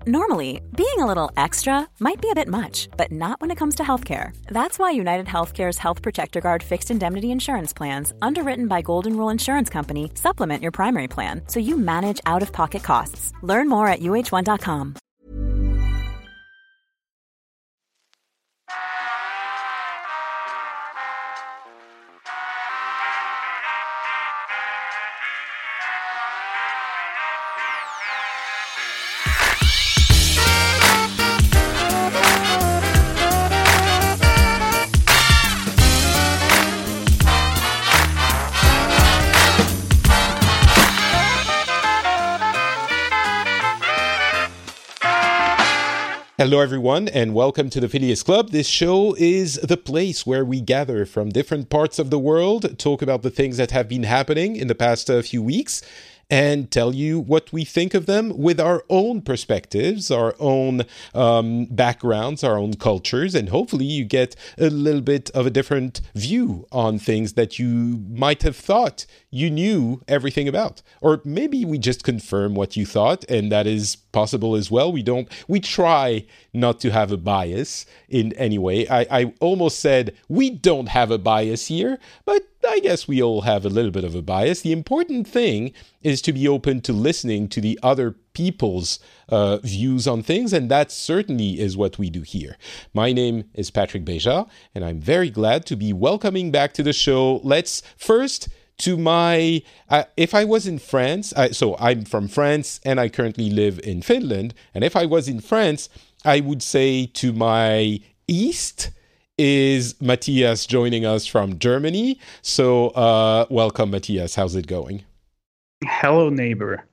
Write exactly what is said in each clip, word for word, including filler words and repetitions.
Normally, being a little extra might be a bit much, but not when it comes to healthcare. That's why United Healthcare's Health Protector Guard fixed indemnity insurance plans, underwritten by Golden Rule Insurance Company, supplement your primary plan so you manage out-of-pocket costs. Learn more at U H one dot com. Hello, everyone, and welcome to the Phileas Club. This show is the place where we gather from different parts of the world, talk about the things that have been happening in the past uh, few weeks, and tell you what we think of them with our own perspectives, our own um, backgrounds, our own cultures, and hopefully you get a little bit of a different view on things that you might have thought you knew everything about. Or maybe we just confirm what you thought, and that is possible as well. We don't, we try not to have a bias in any way. I, I almost said we don't have a bias here, but I guess we all have a little bit of a bias. The important thing is to be open to listening to the other people's uh, views on things, and that certainly is what we do here. My name is Patrick Beja, and I'm very glad to be welcoming back to the show. Let's first to my, uh, if I was in France, I, so I'm from France and I currently live in Finland, and if I was in France, I would say to my east is Matthias joining us from Germany. So uh, welcome, Matthias. How's it going? Hello, neighbor.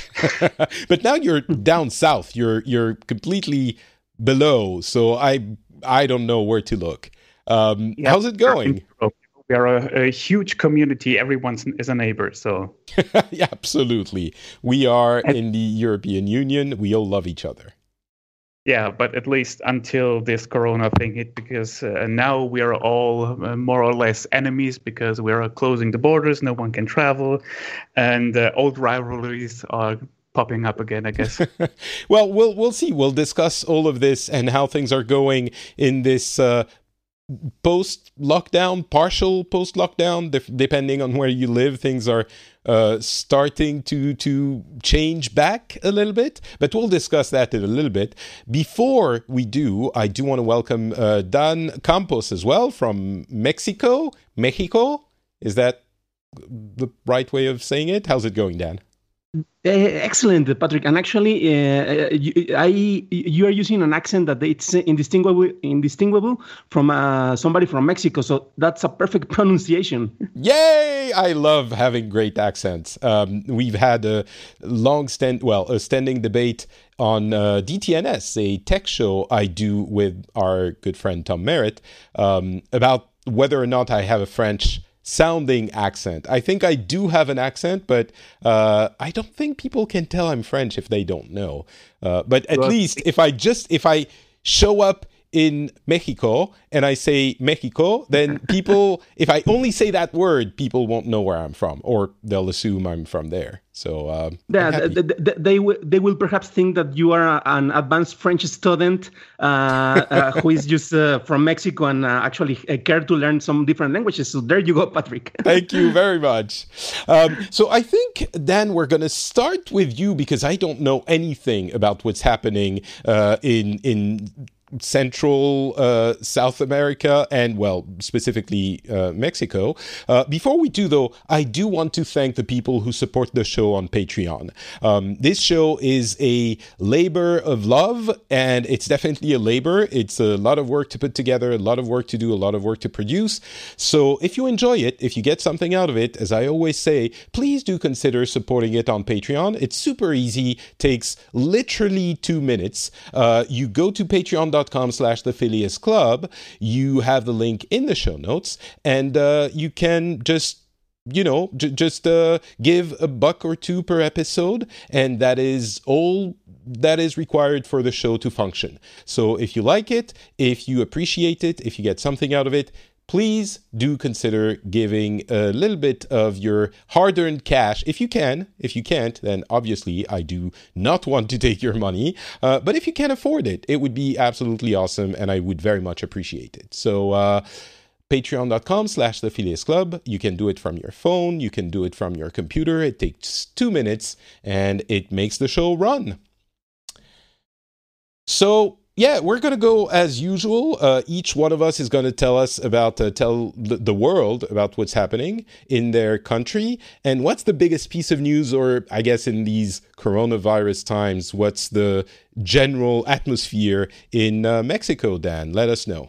But now you're down south. You're you're completely below. So I I don't know where to look. Um, yep. How's it going? We are a, a huge community. Everyone is a neighbor. So yeah, absolutely. We are in the European Union. We all love each other. Yeah, but at least until this Corona thing hit, because uh, now we are all uh, more or less enemies because we are closing the borders. No one can travel, and uh, old rivalries are popping up again, I guess. Well, we'll we'll see. We'll discuss all of this and how things are going in this Uh, post-lockdown, partial post-lockdown, de- depending on where you live. Things are uh, starting to to change back a little bit, but we'll discuss that in a little bit. Before we do, I do want to welcome uh, Dan Campos as well from Mexico. Mexico? Is that the right way of saying it? How's it going, Dan? Uh, excellent, Patrick. And actually, uh, you, I you are using an accent that it's indistinguishable, indistinguishable from uh, somebody from Mexico. So that's a perfect pronunciation. Yay! I love having great accents. Um, we've had a long stand, well, a standing debate on uh, D T N S, a tech show I do with our good friend Tom Merritt, um, about whether or not I have a French sounding accent. I think I do have an accent, but uh, I don't think people can tell I'm French if they don't know. Uh, but at well, least if I just, if I show up in Mexico and I say Mexico, then people, if I only say that word, people won't know where I'm from, or they'll assume I'm from there. So uh, yeah, they, they, they, will, they will perhaps think that you are an advanced French student uh, uh, who is just uh, from Mexico and uh, actually uh, care to learn some different languages. So there you go, Patrick. Thank you very much. Um, so I think, Dan, we're going to start with you because I don't know anything about what's happening uh, in in Central uh, South America and, well, specifically uh, Mexico. Uh, before we do, though, I do want to thank the people who support the show on Patreon. Um, this show is a labor of love, and it's definitely a labor. It's a lot of work to put together, a lot of work to do, a lot of work to produce. So if you enjoy it, if you get something out of it, as I always say, please do consider supporting it on Patreon. It's super easy, takes literally two minutes. Uh, you go to patreon dot com slash the Phileas Club. You have the link in the show notes, and uh, you can just you know, j- just uh, give a buck or two per episode, and that is all that is required for the show to function. So if you like it, if you appreciate it, if you get something out of it, please do consider giving a little bit of your hard-earned cash if you can. If you can't, then obviously I do not want to take your money. Uh, but if you can afford it, it would be absolutely awesome, and I would very much appreciate it. So uh, patreon.com slash the Phileas Club. You can do it from your phone. You can do it from your computer. It takes two minutes, and it makes the show run. So... yeah, we're going to go as usual. Uh, each one of us is going to tell us about, uh, tell the world about what's happening in their country. And what's the biggest piece of news, or I guess in these coronavirus times, what's the general atmosphere in uh, Mexico, Dan? Let us know.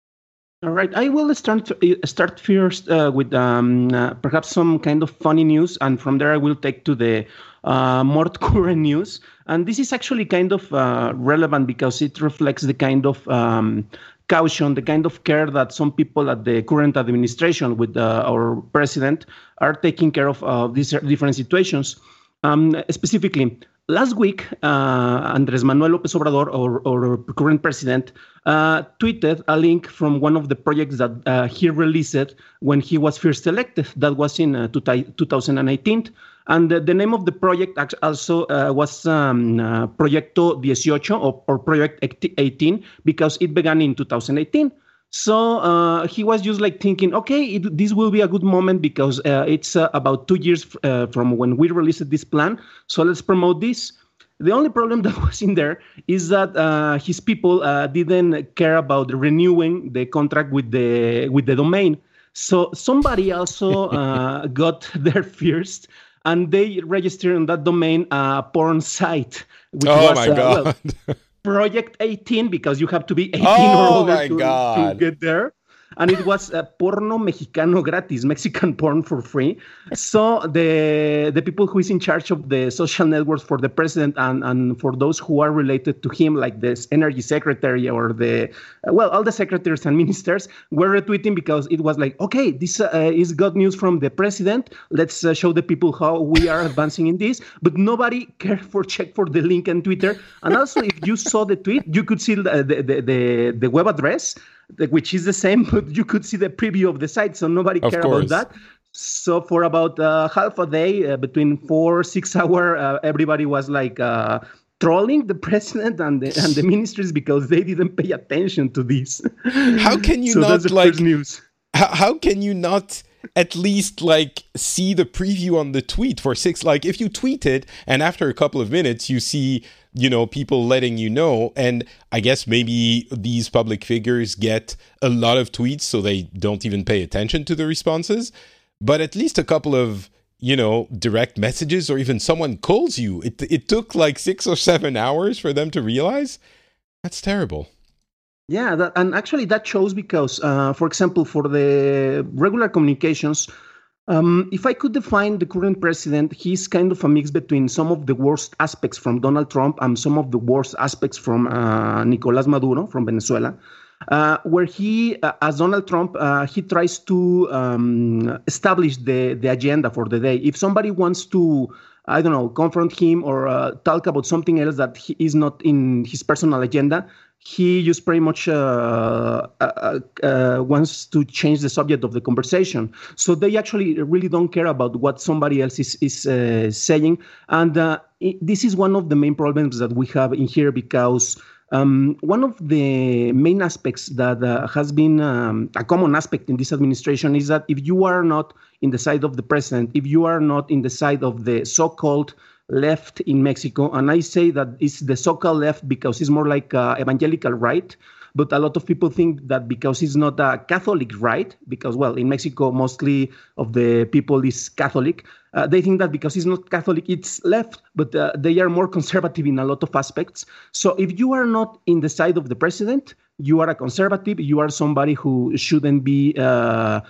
All right, I will start start first uh, with um, uh, perhaps some kind of funny news, and from there I will take to the uh, more current news. And this is actually kind of uh, relevant because it reflects the kind of um, caution, the kind of care that some people at the current administration with uh, our president are taking care of uh, these different situations. Um, specifically, last week, uh, Andrés Manuel López Obrador, our, our current president, uh, tweeted a link from one of the projects that uh, he released when he was first elected. That was in uh, two thousand eighteen. And the, the name of the project also uh, was um, uh, Proyecto eighteen or, or Project eighteen because it began in two thousand eighteen. So uh, he was just like thinking, okay, it, this will be a good moment because uh, it's uh, about two years uh, from when we released this plan. So let's promote this. The only problem that was in there is that uh, his people uh, didn't care about renewing the contract with the with the domain. So somebody also uh, got there first. And they registered on that domain a uh, porn site. Which oh, was, my uh, God. Well, Project eighteen, because you have to be eighteen oh, or older my to, God. to get there. And it was uh, porno mexicano gratis, Mexican porn for free. So the the people who is in charge of the social networks for the president and, and for those who are related to him, like the energy secretary or the, uh, well, all the secretaries and ministers were retweeting because it was like, okay, this uh, is good news from the president. Let's uh, show the people how we are advancing in this. But nobody cared for check for the link on Twitter. And also, if you saw the tweet, you could see the, the, the, the, the web address, which is the same, but you could see the preview of the site, so nobody cared about that. So for about uh, half a day, uh, between four, six hours, uh, everybody was like uh, trolling the president and the, and the ministries because they didn't pay attention to this. How can you so not that's the like first news? How, how can you not at least like see the preview on the tweet for six? Like if you tweet it and after a couple of minutes you see, you know, people letting you know, and I guess maybe these public figures get a lot of tweets so they don't even pay attention to the responses, but at least a couple of, you know, direct messages or even someone calls you. It it took like six or seven hours for them to realize. That's terrible. Yeah, that, and actually that shows because, uh, for example, for the regular communications, um, if I could define the current president, he's kind of a mix between some of the worst aspects from Donald Trump and some of the worst aspects from uh, Nicolás Maduro from Venezuela, uh, where he, uh, as Donald Trump, uh, he tries to um, establish the, the agenda for the day. If somebody wants to, I don't know, confront him or uh, talk about something else that he is not in his personal agenda, he just pretty much uh, uh, uh, wants to change the subject of the conversation. So they actually really don't care about what somebody else is, is uh, saying. And uh, it, this is one of the main problems that we have in here because um, one of the main aspects that uh, has been um, a common aspect in this administration is that if you are not in the side of the president, if you are not in the side of the so-called left in Mexico, and I say that it's the so-called left because it's more like uh, evangelical right, but a lot of people think that because it's not a Catholic right, because, well, in Mexico, mostly of the people is Catholic, uh, they think that because it's not Catholic, it's left, but uh, they are more conservative in a lot of aspects. So if you are not in the side of the president, you are a conservative, you are somebody who shouldn't be uh,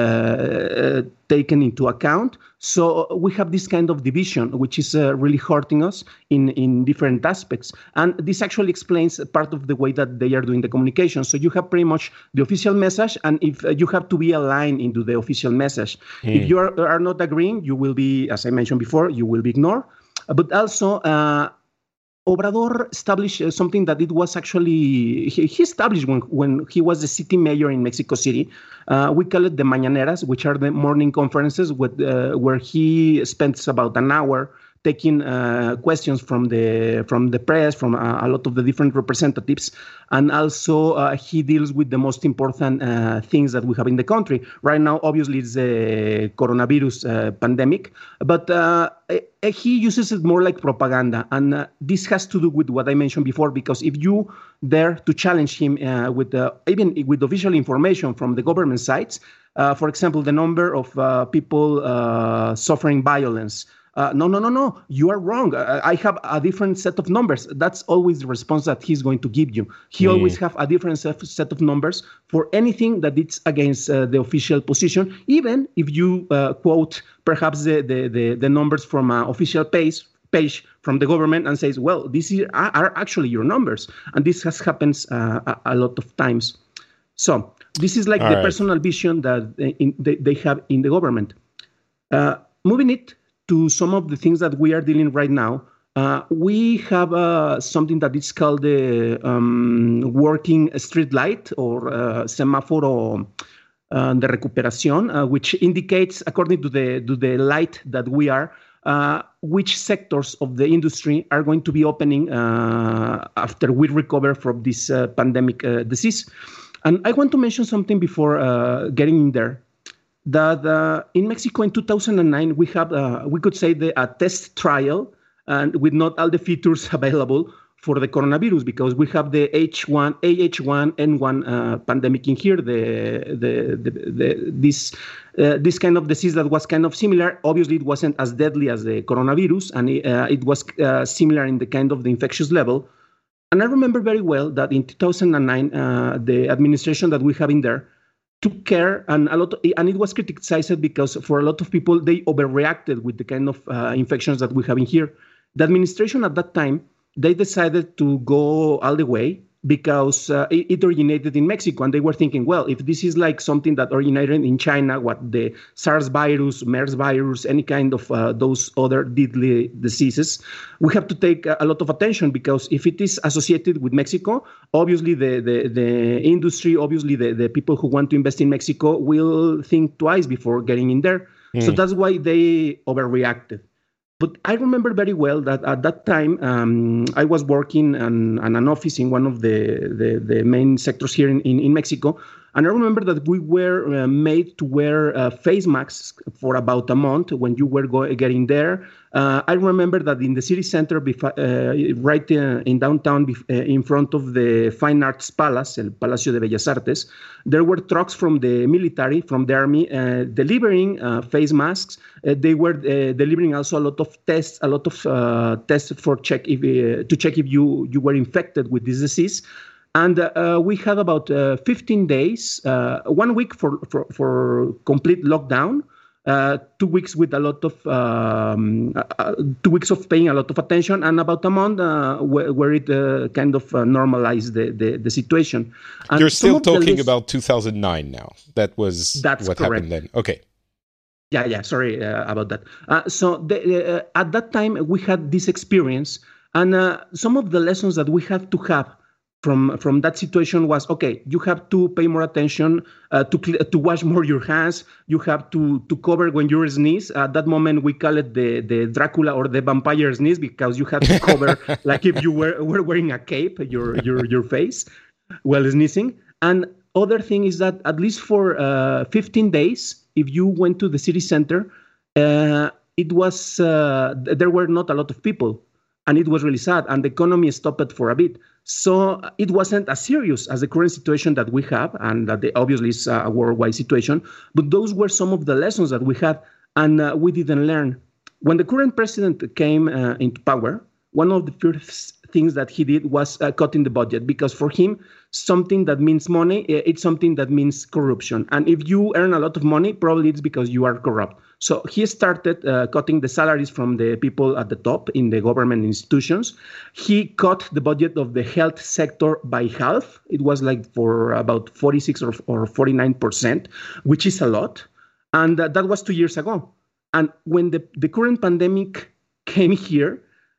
uh, taken into account. So we have this kind of division, which is uh, really hurting us in, in different aspects. And this actually explains part of the way that they are doing the communication. So you have pretty much the official message, and if uh, you have to be aligned into the official message. Mm. If you are, are not agreeing, you will be, as I mentioned before, you will be ignored. But also, uh, Obrador established uh, something that it was actually, he, he established when, when he was the city mayor in Mexico City. Uh, we call it the Mañaneras, which are the morning conferences with, uh, where he spends about an hour taking uh, questions from the from the press, from uh, a lot of the different representatives, and also uh, he deals with the most important uh, things that we have in the country. Right now, obviously, it's the coronavirus uh, pandemic, but uh, he uses it more like propaganda, and uh, this has to do with what I mentioned before, because if you dare to challenge him uh, with uh, even with official information from the government sites, uh, for example, the number of uh, people uh, suffering violence, Uh, no, no, no, no, you are wrong. Uh, I have a different set of numbers. That's always the response that he's going to give you. He mm. always have a different set of numbers for anything that it's against uh, the official position, even if you uh, quote perhaps the, the, the, the numbers from an official page, page from the government and says, well, these are, are actually your numbers. And this has happened uh, a, a lot of times. So this is like All the right. personal vision that they, in, they, they have in the government. Uh, moving it to some of the things that we are dealing right now, uh, we have uh, something that is called the um, working street light or uh, semáforo uh, de recuperación, uh, which indicates, according to the to the light that we are, uh, which sectors of the industry are going to be opening uh, after we recover from this uh, pandemic uh, disease. And I want to mention something before uh, getting in there. That uh, in Mexico in two thousand nine, we have, uh, we could say, the, a test trial and with not all the features available for the coronavirus, because we have the H one, A H one N one uh, pandemic in here, the, the, the, the this uh, this kind of disease that was kind of similar. Obviously, it wasn't as deadly as the coronavirus, and it, uh, it was uh, similar in the kind of the infectious level. And I remember very well that in two thousand nine, uh, the administration that we have in there took care, and a lot, of, and it was criticized because for a lot of people, they overreacted with the kind of uh, infections that we have in here. The administration at that time, they decided to go all the way because uh, it, it originated in Mexico, and they were thinking, well, if this is like something that originated in China, what the SARS virus, MERS virus, any kind of uh, those other deadly diseases, we have to take a lot of attention, because if it is associated with Mexico, obviously the the, the industry, obviously the, the people who want to invest in Mexico will think twice before getting in there. Mm. So that's why they overreacted. But I remember very well that at that time, um, I was working in, in an office in one of the, the, the main sectors here in, in, in Mexico. And I remember that we were uh, made to wear uh, face masks for about a month when you were go- getting there. Uh, I remember that in the city center, bef- uh, right uh, in downtown, bef- uh, in front of the Fine Arts Palace, El Palacio de Bellas Artes, there were trucks from the military, from the army, uh, delivering uh, face masks. Uh, they were uh, delivering also a lot of tests, a lot of uh, tests for check if, uh, to check if you, you were infected with this disease. And uh, we had about uh, fifteen days, uh, one week for, for, for complete lockdown, uh, two weeks with a lot of, um, uh, two weeks of paying a lot of attention, and about a month uh, where, where it uh, kind of uh, normalized the, the, the situation. And you're still talking list- about two thousand nine now. That was That's what correct. happened then. Okay. Yeah, yeah, sorry uh, about that. Uh, so the, uh, at that time, we had this experience, and uh, some of the lessons that we have to have From from that situation was, okay, you have to pay more attention, uh, to to wash more your hands. You have to to cover when you sneeze. At that moment, we call it the, the Dracula or the vampire sneeze, because you have to cover like if you were, were wearing a cape, your your your face while sneezing. And other thing is that at least for uh, fifteen days, if you went to the city center, uh, it was uh, there were not a lot of people. And it was really sad, and the economy stopped for a bit. So it wasn't as serious as the current situation that we have, and that they obviously is a worldwide situation. But those were some of the lessons that we had, and uh, we didn't learn. When the current president came uh, into power, one of the first things that he did was uh, cutting the budget, because for him, something that means money, it's something that means corruption. And if you earn a lot of money, probably it's because you are corrupt. So he started uh, cutting the salaries from the people at the top in the government institutions. He cut the budget of the health sector by half. It was like for about forty-six or, or forty-nine percent, which is a lot. And uh, that was two years ago. And when the, the current pandemic came here,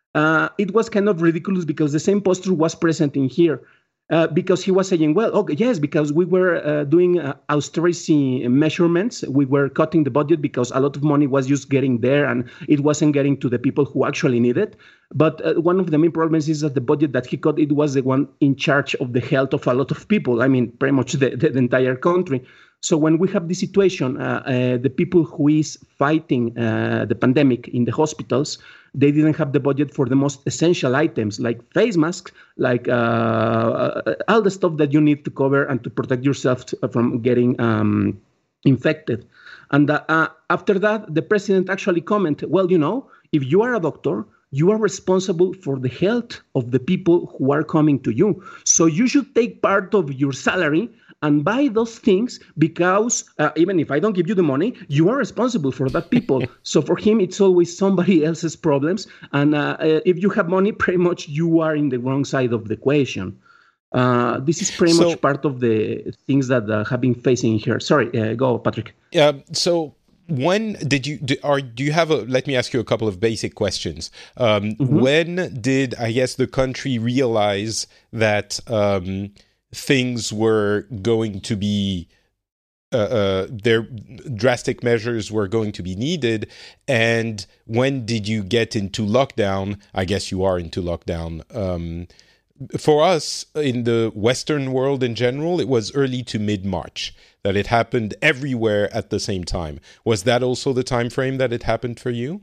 uh, it was kind of ridiculous because the same posture was present in here. Uh, because he was saying, well, okay, yes, because we were uh, doing uh, austerity measurements. We were cutting the budget because a lot of money was just getting there and it wasn't getting to the people who actually need it. But uh, one of the main problems is that the budget that he cut, it was the one in charge of the health of a lot of people. I mean, pretty much the, the, the entire country. So when we have this situation, uh, uh, the people who is fighting uh, the pandemic in the hospitals, they didn't have the budget for the most essential items like face masks, like uh, all the stuff that you need to cover and to protect yourself to, from getting um, infected. And uh, uh, after that, the president actually commented, well, you know, if you are a doctor, you are responsible for the health of the people who are coming to you. So you should take part of your salary and buy those things because uh, even if I don't give you the money, you are responsible for that people. So for him, it's always somebody else's problems. And uh, if you have money, pretty much you are in the wrong side of the equation. Uh, this is pretty so, much part of the things that uh, have been facing here. Sorry, uh, go, Patrick. Yeah. So when did you do, are do you have a? Let me ask you a couple of basic questions. Um, mm-hmm. When did I guess the country realize that? Um, things were going to be, uh, uh, their drastic measures were going to be needed. And when did you get into lockdown? I guess you are into lockdown. Um, for us in the Western world in general, it was early to mid-March that it happened everywhere at the same time. Was that also the time frame that it happened for you?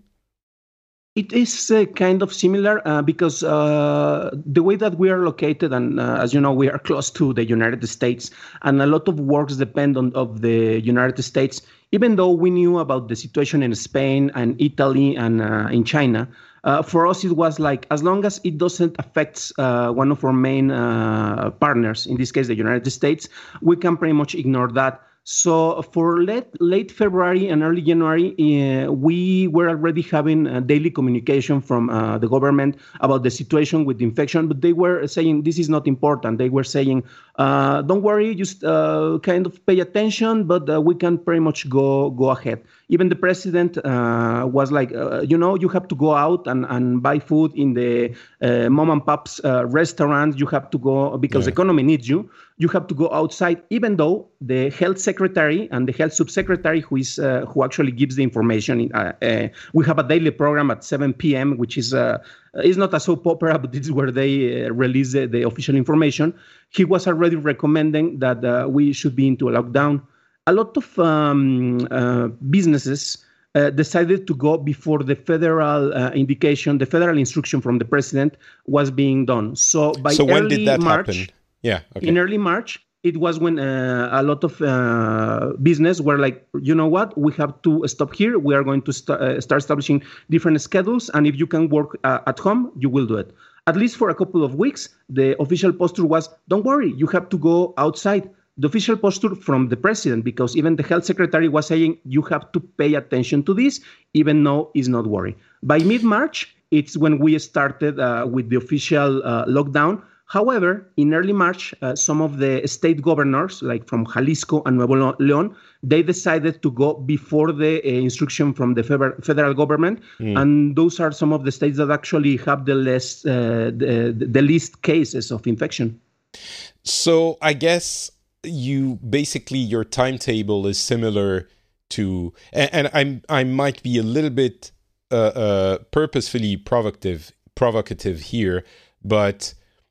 It is uh, kind of similar uh, because uh, the way that we are located, and uh, as you know, we are close to the United States, and a lot of works depend on of the United States. Even though we knew about the situation in Spain and Italy and uh, in China, uh, for us it was like as long as it doesn't affect uh, one of our main uh, partners, in this case the United States, we can pretty much ignore that. So for late, late February and early January, uh, we were already having uh, daily communication from uh, the government about the situation with the infection, but they were saying this is not important. They were saying, uh, don't worry, just uh, kind of pay attention, but uh, we can pretty much go go ahead. Even the president uh, was like, uh, you know, you have to go out and, and buy food in the uh, mom and pop's uh, restaurants. You have to go because the yeah. economy needs you. You have to go outside, even though the health secretary and the health subsecretary, who is uh, who actually gives the information, uh, uh, we have a daily program at seven p.m., which is uh, is not a soap opera, but this is where they uh, release the, the official information. He was already recommending that uh, we should be into a lockdown. A lot of um, uh, businesses uh, decided to go before the federal uh, indication, the federal instruction from the president was being done. So by so when early did that March, happen? Yeah, okay. In early March, it was when uh, a lot of uh, business were like, you know what, we have to stop here. We are going to st- uh, start establishing different schedules. And if you can work uh, at home, you will do it. At least for a couple of weeks, the official posture was, don't worry, you have to go outside. The official posture from the president, because even the health secretary was saying, you have to pay attention to this, even though it's not worry. By mid-March, it's when we started uh, with the official uh, lockdown. However, in early March, uh, some of the state governors, like from Jalisco and Nuevo León, they decided to go before the uh, instruction from the federal government. Mm. And those are some of the states that actually have the, less, uh, the, the least cases of infection. So I guess you basically, your timetable is similar to, and, and I'm, I might be a little bit uh, uh, purposefully provocative, provocative here, but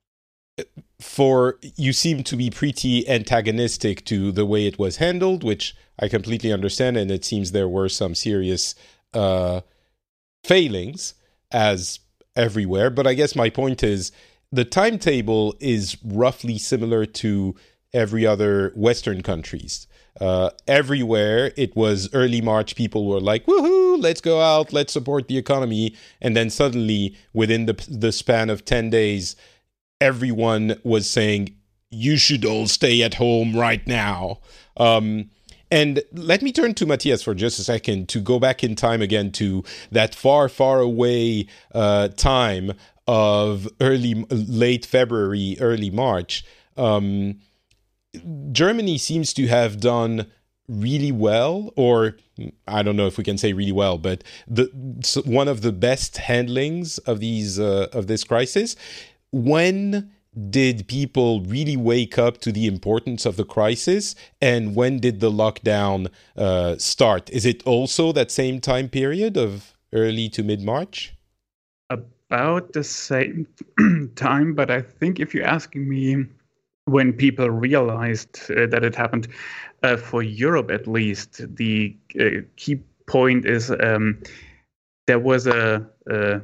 for you seem to be pretty antagonistic to the way it was handled, which I completely understand, and it seems there were some serious uh, failings as everywhere. But I guess my point is the timetable is roughly similar to every other Western countries. Uh, everywhere it was early March, people were like, woohoo, let's go out, let's support the economy. And then suddenly within the the span of ten days, everyone was saying, you should all stay at home right now. Um, and let me turn to Matthias for just a second to go back in time again to that far, far away uh, time of early, late February, early March. Um, Germany seems to have done really well, or I don't know if we can say really well, but the so one of the best handlings of these uh, of this crisis. When did people really wake up to the importance of the crisis, and when did the lockdown uh, start? Is it also that same time period of early to mid-March? About the same time, but I think if you're asking me when people realized uh, that it happened, uh, for Europe at least, the uh, key point is um, there was a, a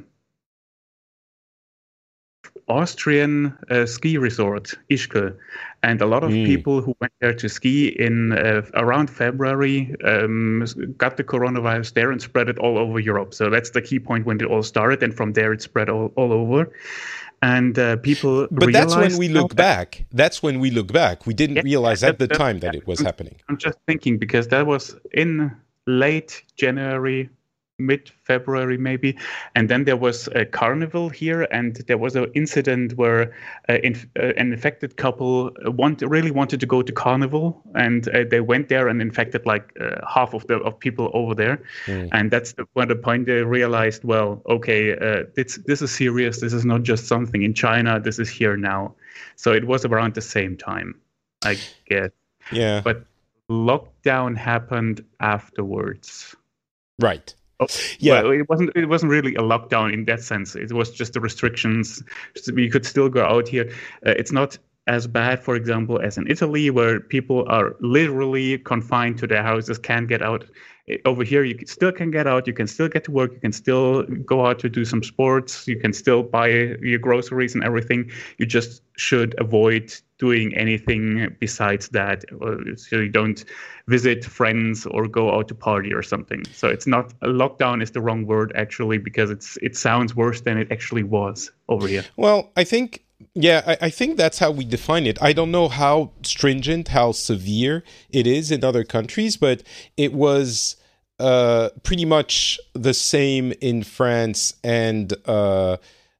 Austrian uh, ski resort, Ischgl, and a lot of mm. people who went there to ski in uh, around February um, got the coronavirus there and spread it all over Europe. So that's the key point when it all started, and from there it spread all, all over. And uh, people But that's when we look back. That's when we look back. We didn't yeah, realize at the that, time that, that it was I'm, happening. I'm just thinking, because that was in late January, mid-February maybe, and then there was a carnival here, and there was an incident where uh, inf- uh, an infected couple want really wanted to go to carnival, and uh, they went there and infected like uh, half of the of people over there, mm. and that's the, when the point they realized, well, okay, uh, this this is serious. This is not just something in China. This is here now. So it was around the same time, I guess. Yeah. But lockdown happened afterwards. Right. Oh, yeah, well, it wasn't. It wasn't really a lockdown in that sense. It was just the restrictions. You could still go out here. Uh, it's not as bad, for example, as in Italy, where people are literally confined to their houses, can't get out. Over here, you still can get out. You can still get to work. You can still go out to do some sports. You can still buy your groceries and everything. You just should avoid doing anything besides that, so you don't visit friends or go out to party or something. So it's not a lockdown is the wrong word, actually, because it's it sounds worse than it actually was over here. Well, I think, yeah, I, I think that's how we define it. I don't know how stringent, how severe it is in other countries, but it was uh, pretty much the same in France and uh,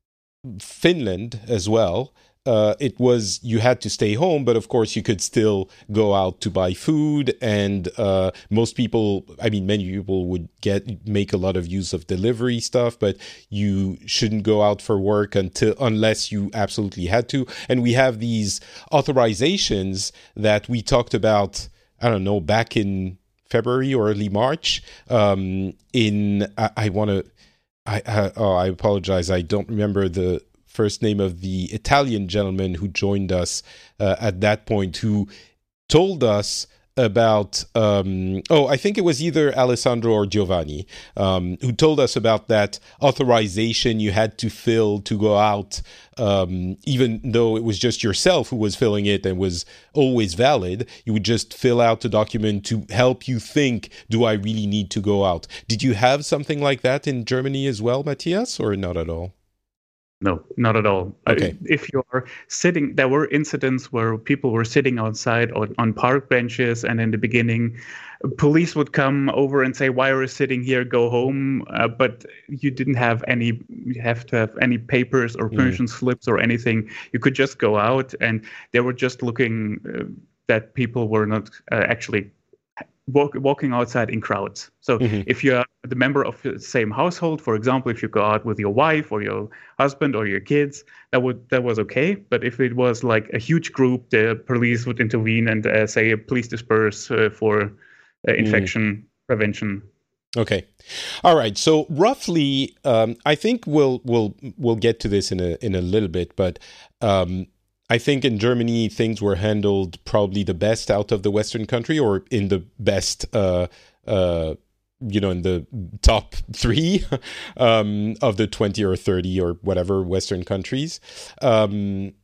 Finland as well. Uh, it was, you had to stay home, but of course you could still go out to buy food, and uh, most people, I mean, many people would get make a lot of use of delivery stuff, but you shouldn't go out for work until unless you absolutely had to. And we have these authorizations that we talked about, I don't know, back in February or early March. Um, in I, I want to, I, I oh I apologize, I don't remember the first name of the Italian gentleman who joined us uh, at that point, who told us about, um, oh, I think it was either Alessandro or Giovanni, um, who told us about that authorization you had to fill to go out, um, even though it was just yourself who was filling it and was always valid. You would just fill out the document to help you think, do I really need to go out? Did you have something like that in Germany as well, Matthias, or not at all? No, not at all. Okay. If you're sitting, there were incidents where people were sitting outside on, on park benches, and in the beginning, police would come over and say, "Why are you sitting here? Go home." Uh, but you didn't have any, you have to have any papers or permission mm. slips or anything. You could just go out, and they were just looking uh, that people were not uh, actually Walk, walking outside in crowds. So mm-hmm. if you're the member of the same household, for example, if you go out with your wife or your husband or your kids, that would that was okay. But if it was like a huge group, the police would intervene and uh, say, please disperse uh, for uh, infection mm. prevention. Okay, all right. So roughly, um, I think we'll we'll we'll get to this in a in a little bit, but. Um, I think in Germany, things were handled probably the best out of the Western country, or in the best, uh, uh, you know, in the top three um, of the twenty or thirty or whatever Western countries. Um,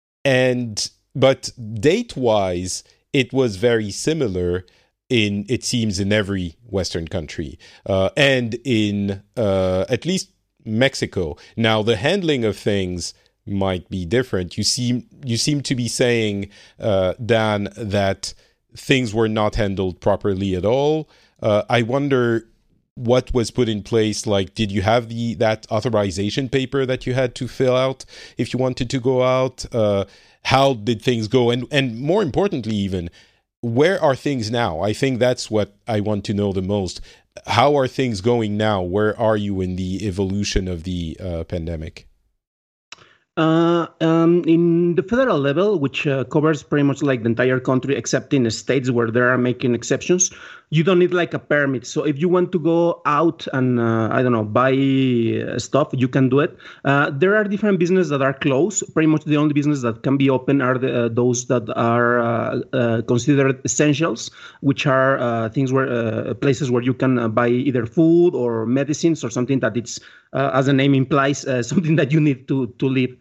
and but date-wise, it was very similar in, it seems, in every Western country uh, and in uh, at least Mexico. Now, the handling of things might be different. You seem you seem to be saying, uh, Dan, that things were not handled properly at all. Uh, I wonder what was put in place. Like, did you have the that authorization paper that you had to fill out if you wanted to go out? Uh, how did things go? And and more importantly, even, where are things now? I think that's what I want to know the most. How are things going now? Where are you in the evolution of the uh, pandemic? Uh, um, in the federal level, which uh, covers pretty much like the entire country, except in the states where they are making exceptions, you don't need like a permit. So if you want to go out and, uh, I don't know, buy stuff, you can do it. Uh, there are different businesses that are closed. Pretty much the only business that can be open are the, uh, those that are uh, uh, considered essentials, which are uh, things where uh, places where you can uh, buy either food or medicines or something that it's, uh, as the name implies, uh, something that you need to, to live.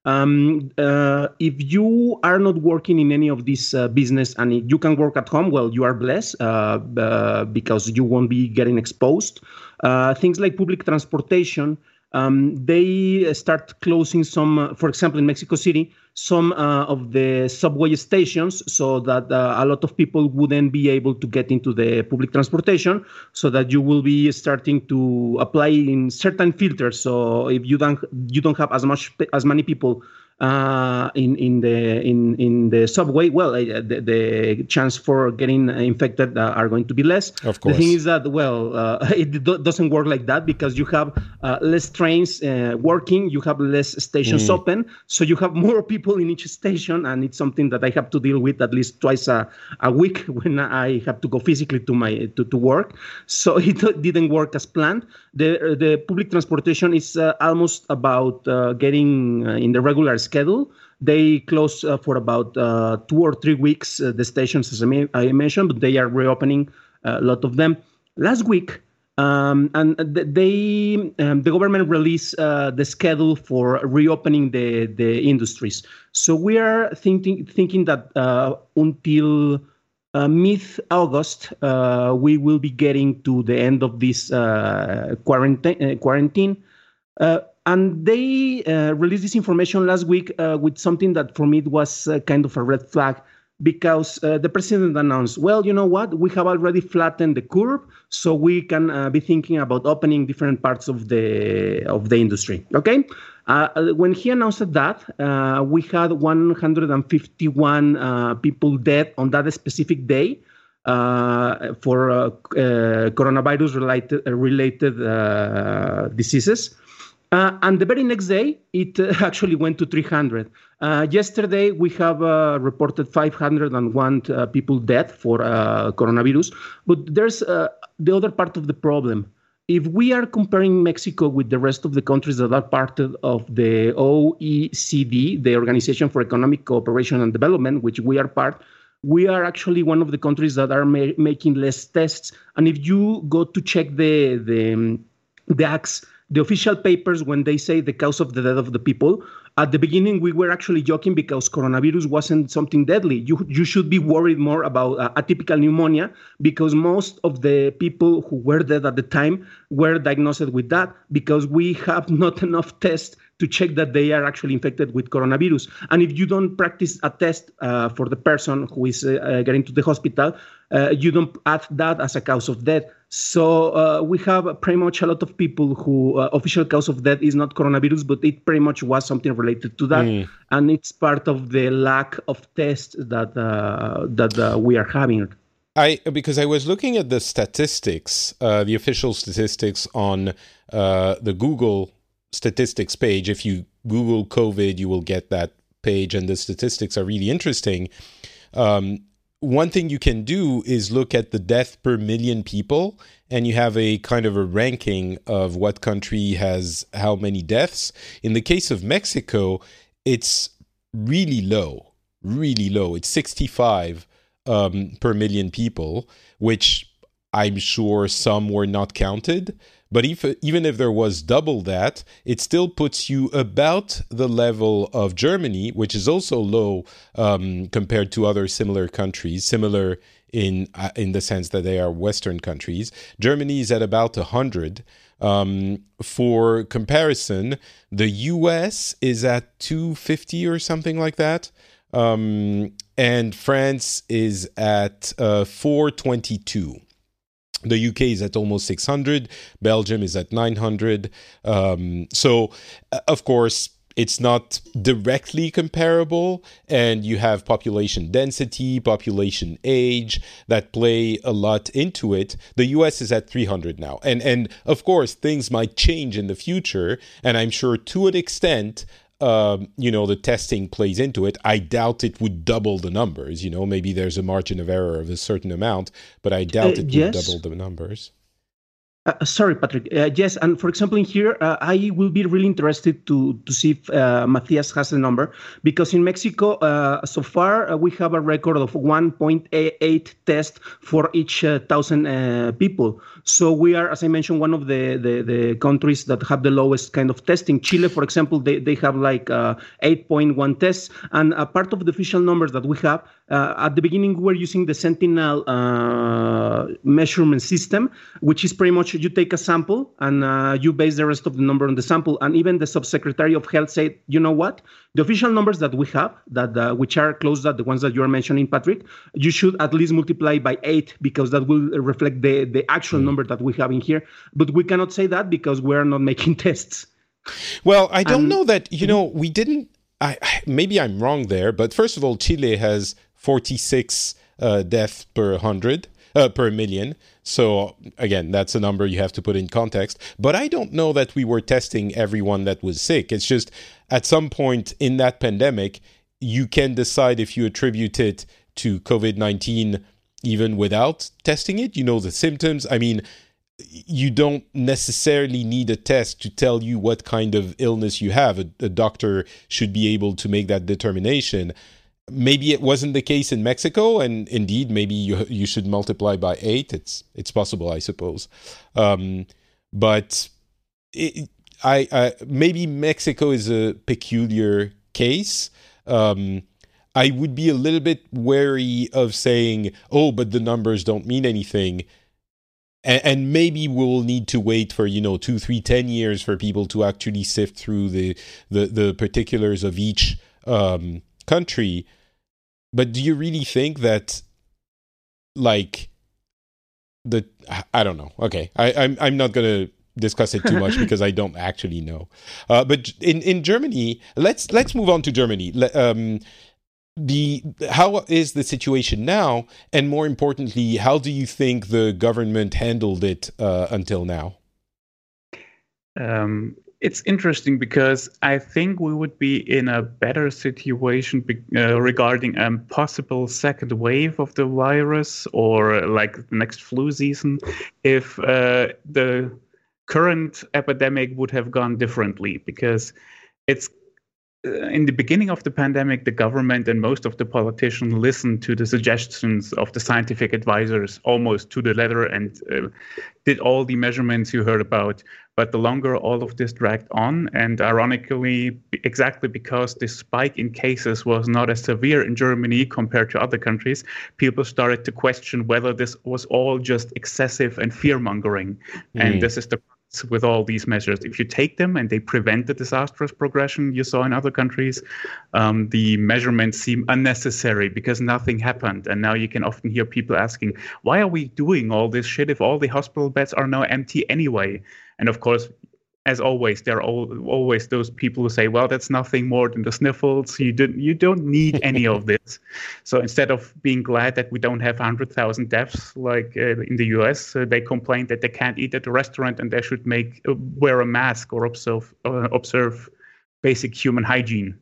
Um, uh, if you are not working in any of this uh, business and you can work at home, well, you are blessed uh, uh, because you won't be getting exposed. Uh, things like public transportation, um, they start closing some, uh, for example, in Mexico City, some uh, of the subway stations so that uh, a lot of people wouldn't be able to get into the public transportation, so that you will be starting to apply in certain filters. So if you don't you don't have as much as many people uh, in in the in in the subway, well, uh, the, the chance for getting infected uh, are going to be less. Of course. The thing is that, well, uh, it do- doesn't work like that, because you have uh, less trains uh, working, you have less stations mm. open, so you have more people in each station, and it's something that I have to deal with at least twice a, a week when I have to go physically to my to, to work. So it didn't work as planned. The the public transportation is uh, almost about uh, getting uh, in the regular schedule. They close uh, for about uh, two or three weeks, uh, the stations, as I, may, I mentioned, but they are reopening uh, a lot of them. Last week, um, and they um, the government released uh, the schedule for reopening the, the industries. So we are thinking thinking that uh, until uh, mid-August, uh, we will be getting to the end of this uh, quarantine. Uh, quarantine. Uh, And they uh, released this information last week uh, with something that for me it was uh, kind of a red flag, because uh, the president announced, well, you know what, we have already flattened the curve, so we can uh, be thinking about opening different parts of the of the industry. Okay, uh, when he announced that, uh, we had one hundred fifty-one uh, people dead on that specific day uh, for uh, uh, coronavirus related uh, related uh, diseases. Uh, and the very next day, it uh, actually went to three hundred. Uh, yesterday, we have uh, reported five hundred one uh, people dead for uh, coronavirus. But there's uh, the other part of the problem. If we are comparing Mexico with the rest of the countries that are part of the O E C D, the Organization for Economic Cooperation and Development, which we are part, we are actually one of the countries that are ma- making less tests. And if you go to check the the, the acts, the official papers, when they say the cause of the death of the people, at the beginning, we were actually joking because coronavirus wasn't something deadly. You you should be worried more about uh, atypical pneumonia, because most of the people who were dead at the time were diagnosed with that, because we have not enough tests to check that they are actually infected with coronavirus. And if you don't practice a test uh, for the person who is uh, getting to the hospital, uh, you don't add that as a cause of death. So uh, we have pretty much a lot of people who uh, official cause of death is not coronavirus, but it pretty much was something related to that. Mm. And it's part of the lack of tests that uh, that uh, we are having. I because I was looking at the statistics, uh, the official statistics on uh, the Google statistics page. If you Google COVID, you will get that page, and the statistics are really interesting. Um, one thing you can do is look at the death per million people, and you have a kind of a ranking of what country has how many deaths. In the case of Mexico, it's really low, really low. It's sixty-five um, per million people, which I'm sure some were not counted. But if, even if there was double that, it still puts you about the level of Germany, which is also low um, compared to other similar countries, similar in uh, in the sense that they are Western countries. Germany is at about one hundred. Um, for comparison, the U S is at two hundred fifty or something like that. Um, and France is at uh, four hundred twenty-two. The U K is at almost six hundred. Belgium is at nine hundred. Um, so, uh, of course, it's not directly comparable, and you have population density, population age that play a lot into it. The U S is at three hundred now. And, and of course, things might change in the future, and I'm sure to an extent, um, you know, the testing plays into it. I doubt it would double the numbers. You know, maybe there's a margin of error of a certain amount, but I doubt uh, it yes. would double the numbers. Uh, sorry, Patrick. Uh, yes, and for example, in here, uh, I will be really interested to to see if uh, Matthias has a number, because in Mexico, uh, so far, uh, we have a record of one point eight tests for each uh, thousand uh, people. So we are, as I mentioned, one of the, the, the countries that have the lowest kind of testing. Chile, for example, they, they have like uh, eight point one tests. And a part of the official numbers that we have, uh, at the beginning, we were using the Sentinel uh, measurement system, which is pretty much you take a sample and uh, you base the rest of the number on the sample. And even the subsecretary of health said, you know what? The official numbers that we have, that uh, which are close to the ones that you are mentioning, Patrick, you should at least multiply by eight, because that will reflect the, the actual mm. number that we have in here. But we cannot say that because we're not making tests. Well, I don't and, know that, you know, we didn't, I, maybe I'm wrong there, but first of all, Chile has forty-six uh, deaths per hundred. Uh, per million. So again, that's a number you have to put in context. But I don't know that we were testing everyone that was sick. It's just at some point in that pandemic, you can decide if you attribute it to COVID nineteen even without testing it. You know the symptoms. I mean, you don't necessarily need a test to tell you what kind of illness you have. A, a doctor should be able to make that determination. Maybe it wasn't the case in Mexico, and indeed, maybe you you should multiply by eight. It's it's possible, I suppose. Um, but it, I, I maybe Mexico is a peculiar case. Um, I would be a little bit wary of saying, "Oh, but the numbers don't mean anything," and, and maybe we'll need to wait for you know two, three, ten years for people to actually sift through the the, the particulars of each Um, country. But do you really think that, like, the I don't know. Okay, I, I'm I'm not gonna discuss it too much because I don't actually know. Uh, but in, in Germany, let's let's move on to Germany. Um, the how is the situation now, and more importantly, how do you think the government handled it uh, until now? Um. It's interesting because I think we would be in a better situation be, uh, regarding a possible second wave of the virus, or like the next flu season, if uh, the current epidemic would have gone differently. Because it's uh, in the beginning of the pandemic, the government and most of the politicians listened to the suggestions of the scientific advisors almost to the letter and uh, did all the measurements you heard about. But the longer all of this dragged on, and ironically, exactly because this spike in cases was not as severe in Germany compared to other countries, people started to question whether this was all just excessive and fear-mongering. Mm. And this is the with all these measures. If you take them and they prevent the disastrous progression you saw in other countries, um, the measurements seem unnecessary because nothing happened. And now you can often hear people asking, why are we doing all this shit if all the hospital beds are now empty anyway? And of course, as always, there are always those people who say, well, that's nothing more than the sniffles. You didn't, you don't need any of this. So instead of being glad that we don't have one hundred thousand deaths like uh, in the U S, uh, they complain that they can't eat at the restaurant and they should make uh, wear a mask or observe, uh, observe basic human hygiene.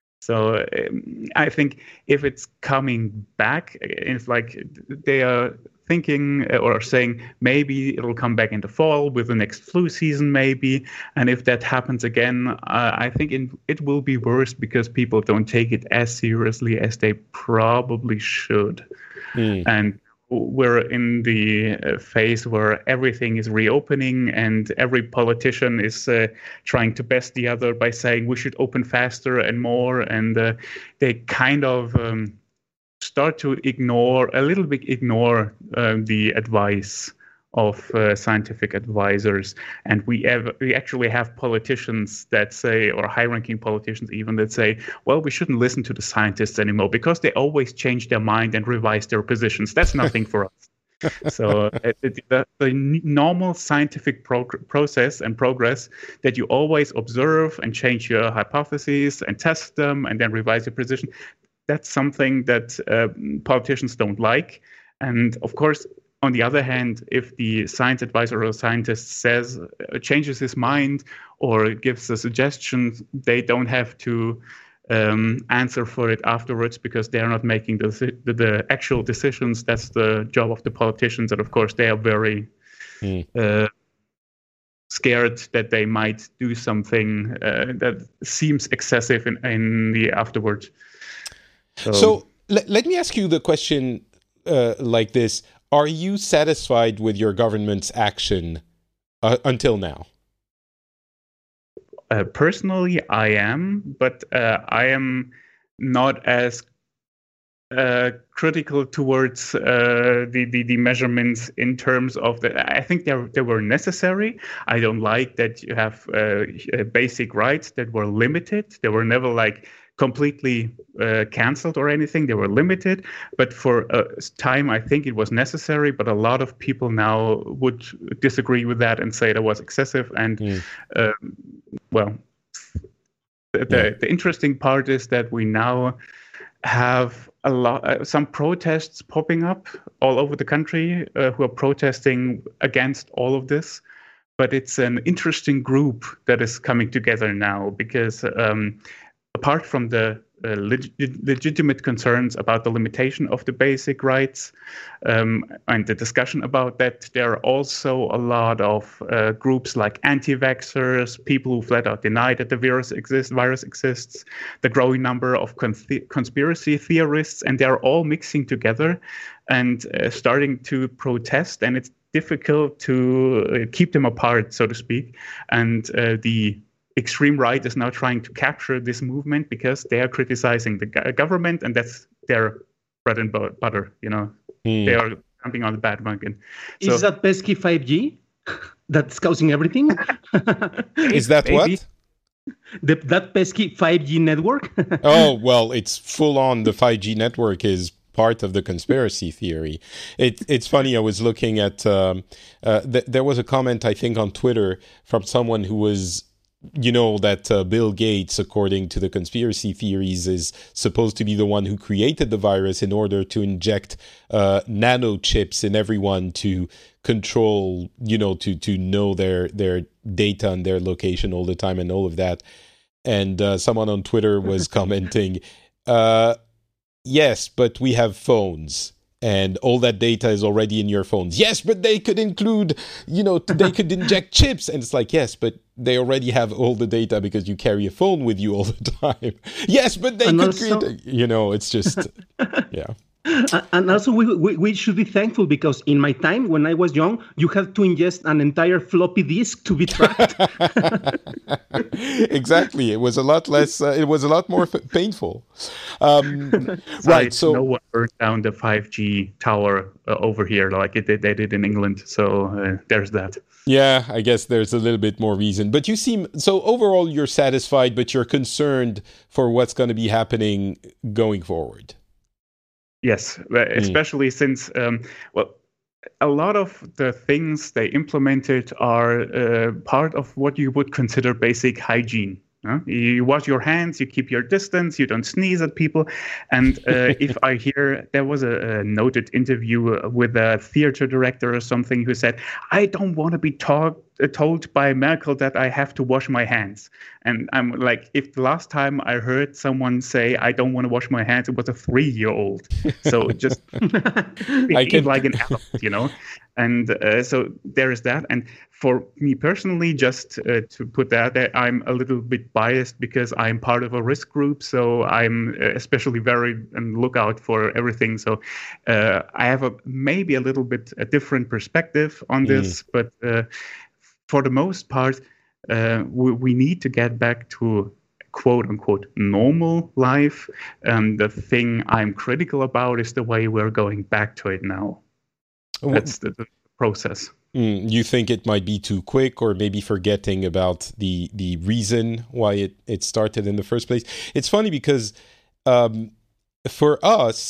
So um, I think if it's coming back, if like they are thinking or saying maybe it'll come back in the fall with the next flu season, maybe. And if that happens again, uh, I think it, it will be worse because people don't take it as seriously as they probably should. Mm. And we're in the uh, phase where everything is reopening and every politician is uh, trying to best the other by saying we should open faster and more. And uh, they kind of um, start to ignore, a little bit ignore uh, the advice of uh, scientific advisors. And we have, we actually have politicians that say, or high-ranking politicians even, that say, well, we shouldn't listen to the scientists anymore because they always change their mind and revise their positions. That's nothing for us. So uh, the, the normal scientific prog- process and progress that you always observe and change your hypotheses and test them and then revise your position, that's something that uh, politicians don't like. And of course, on the other hand, if the science advisor or scientist says, uh, changes his mind or gives a suggestion, they don't have to um, answer for it afterwards because they are not making the, the, the actual decisions. That's the job of the politicians. And of course, they are very mm. uh, scared that they might do something uh, that seems excessive in, in the afterwards. So, so l- let me ask you the question uh, like this. Are you satisfied with your government's action uh, until now? Uh, personally, I am, but uh, I am not as uh, critical towards uh, the, the the measurements in terms of the. I think they they were necessary. I don't like that you have uh, basic rights that were limited. They were never like completely uh, cancelled or anything. They were limited, but for a time, I think it was necessary. But a lot of people now would disagree with that and say that was excessive. And mm. uh, well, the, the, the interesting part is that we now have a lot, uh, some protests popping up all over the country uh, who are protesting against all of this. But it's an interesting group that is coming together now because. Um, Apart from the uh, leg- legitimate concerns about the limitation of the basic rights um, and the discussion about that, there are also a lot of uh, groups like anti-vaxxers, people who flat out deny that the virus exists, virus exists, the growing number of con- conspiracy theorists, and they're all mixing together and uh, starting to protest, and it's difficult to uh, keep them apart, so to speak. And uh, the extreme right is now trying to capture this movement because they are criticizing the go- government, and that's their bread and butter. You know, mm. they are jumping on the bandwagon. So, is that pesky five G that's causing everything? Is that maybe. what? The, that pesky five G network? Oh, well, it's full on. The five G network is part of the conspiracy theory. It, it's funny, I was looking at, um, uh, th- there was a comment, I think, on Twitter from someone who was, you know, that uh, Bill Gates, according to the conspiracy theories, is supposed to be the one who created the virus in order to inject uh, nano chips in everyone to control, you know, to to know their their data and their location all the time and all of that. And uh, someone on Twitter was commenting, uh, yes, but we have phones. And all that data is already in your phones. Yes, but they could include, you know, they could inject chips. And it's like, yes, but they already have all the data because you carry a phone with you all the time. Yes, but they and could also, create, a, you know, it's just, yeah. And also, we, we we should be thankful because in my time, when I was young, you had to ingest an entire floppy disk to be tracked. Exactly. It was a lot less, uh, it was a lot more f- painful. Um, right. So, no one burned down the five G tower uh, over here like it, they did in England. So uh, there's that. Yeah, I guess there's a little bit more reason. But you seem, so overall, you're satisfied, but you're concerned for what's going to be happening going forward. Yes, especially mm. since, um, well, a lot of the things they implemented are uh, part of what you would consider basic hygiene. Huh? You wash your hands, you keep your distance, you don't sneeze at people. And uh, if I hear, there was a, a noted interview with a theater director or something who said, I don't want to be talk, uh, told by Merkel that I have to wash my hands. And I'm like, if the last time I heard someone say, I don't want to wash my hands, it was a three-year-old. So just behave can... like an adult, you know? And uh, so there is that. And for me personally, just uh, to put that, I'm a little bit biased because I'm part of a risk group. So I'm especially very on lookout for everything. So uh, I have a maybe a little bit a different perspective on this. Mm. But uh, for the most part, uh, we, we need to get back to quote unquote normal life. Um, the thing I'm critical about is the way we're going back to it now. That's the, the process. Mm, you think it might be too quick, or maybe forgetting about the the reason why it, it started in the first place? It's funny because um, for us,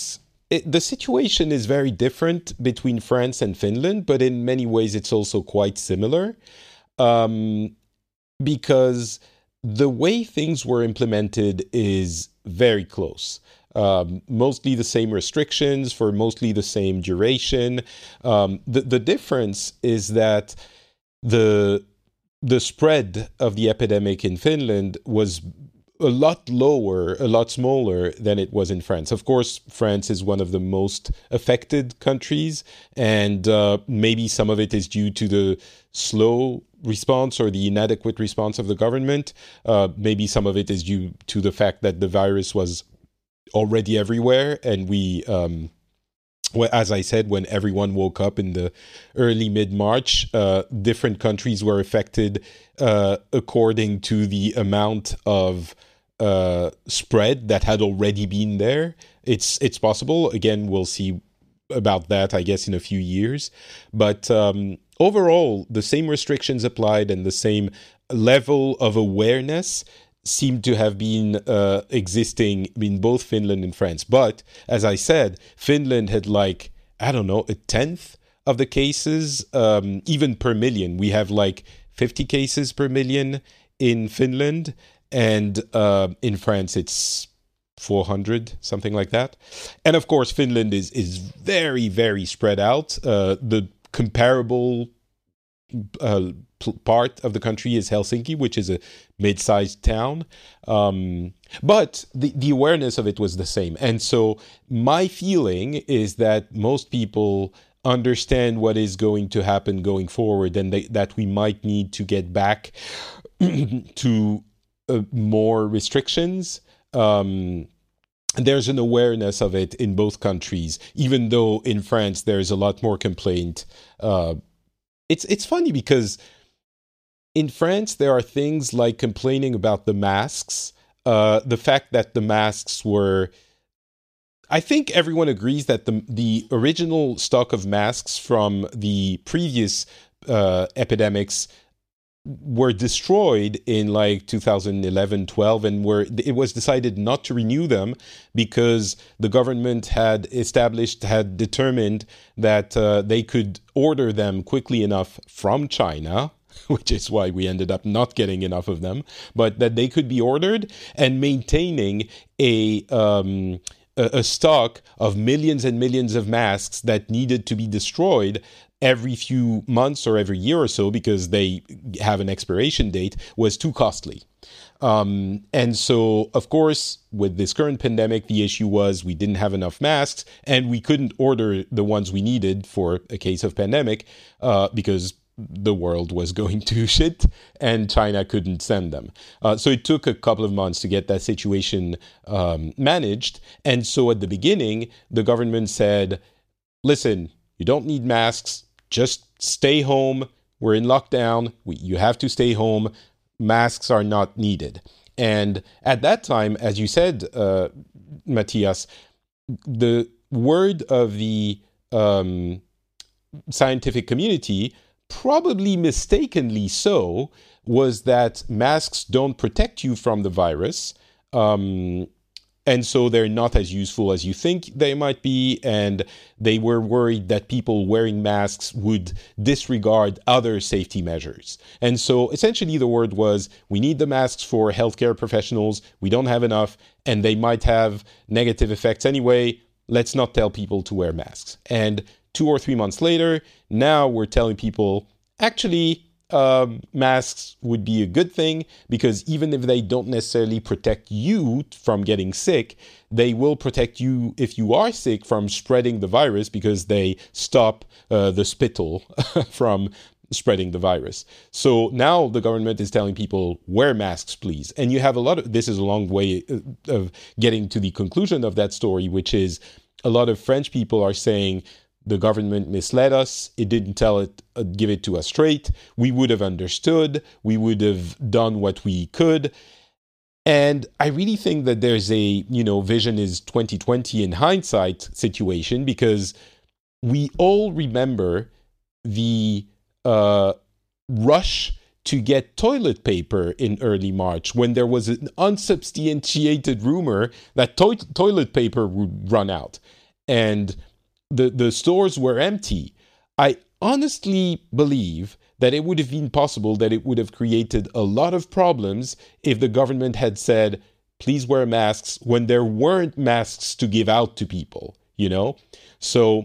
it, the situation is very different between France and Finland, but in many ways it's also quite similar, um, because the way things were implemented is very close. Um, mostly the same restrictions for mostly the same duration. Um, the the difference is that the the spread of the epidemic in Finland was a lot lower, a lot smaller than it was in France. Of course, France is one of the most affected countries, and uh, maybe some of it is due to the slow response or the inadequate response of the government. Uh, maybe some of it is due to the fact that the virus was already everywhere, and we, um, well, as I said, when everyone woke up in the early mid-March, uh, different countries were affected uh, according to the amount of uh, spread that had already been there. It's it's possible. Again, we'll see about that, I guess, in a few years. But um, overall, the same restrictions applied and the same level of awareness seem to have been uh, existing in both Finland and France. But, as I said, Finland had like, I don't know, a tenth of the cases, um, even per million. We have like fifty cases per million in Finland, and uh, in France it's four hundred, something like that. And of course, Finland is, is very, very spread out. Uh, the comparable uh, p- part of the country is Helsinki, which is a mid-sized town. Um, but the, the awareness of it was the same. And so my feeling is that most people understand what is going to happen going forward, and they, that we might need to get back to uh, more restrictions. Um, there's an awareness of it in both countries, even though in France there's a lot more complaint. Uh, it's it's funny because in France there are things like complaining about the masks, uh, the fact that the masks were. I think everyone agrees that the the original stock of masks from the previous uh, epidemics were destroyed in like two thousand eleven, twelve, and were it was decided not to renew them because the government had established, had determined that uh, they could order them quickly enough from China, which is why we ended up not getting enough of them, but that they could be ordered, and maintaining a um, a, a stock of millions and millions of masks that needed to be destroyed every few months or every year or so because they have an expiration date was too costly. Um, and so, of course, with this current pandemic, the issue was we didn't have enough masks and we couldn't order the ones we needed for a case of pandemic uh, because the world was going to shit and China couldn't send them. Uh, so it took a couple of months to get that situation um, managed. And so at the beginning, the government said, listen, you don't need masks. Just stay home. We're in lockdown. We, you have to stay home. Masks are not needed. And at that time, as you said, uh, Matthias, the word of the um, scientific community, probably mistakenly so, was that masks don't protect you from the virus. Um, And so they're not as useful as you think they might be. And they were worried that people wearing masks would disregard other safety measures. And so essentially the word was, we need the masks for healthcare professionals. We don't have enough, and they might have negative effects anyway. Let's not tell people to wear masks. And two or three months later, now we're telling people, actually, Um, masks would be a good thing because even if they don't necessarily protect you from getting sick, they will protect you if you are sick from spreading the virus because they stop uh, the spittle from spreading the virus. So now the government is telling people, wear masks, please. And you have a lot of, this is a long way of getting to the conclusion of that story, which is a lot of French people are saying, the government misled us. It didn't tell it, uh, give it to us straight. We would have understood. We would have done what we could. And I really think that there's a, you know, vision is twenty twenty in hindsight situation because we all remember the uh, rush to get toilet paper in early March when there was an unsubstantiated rumor that to- toilet paper would run out. and the, the stores were empty, I honestly believe that it would have been possible that it would have created a lot of problems if the government had said, please wear masks when there weren't masks to give out to people, you know? So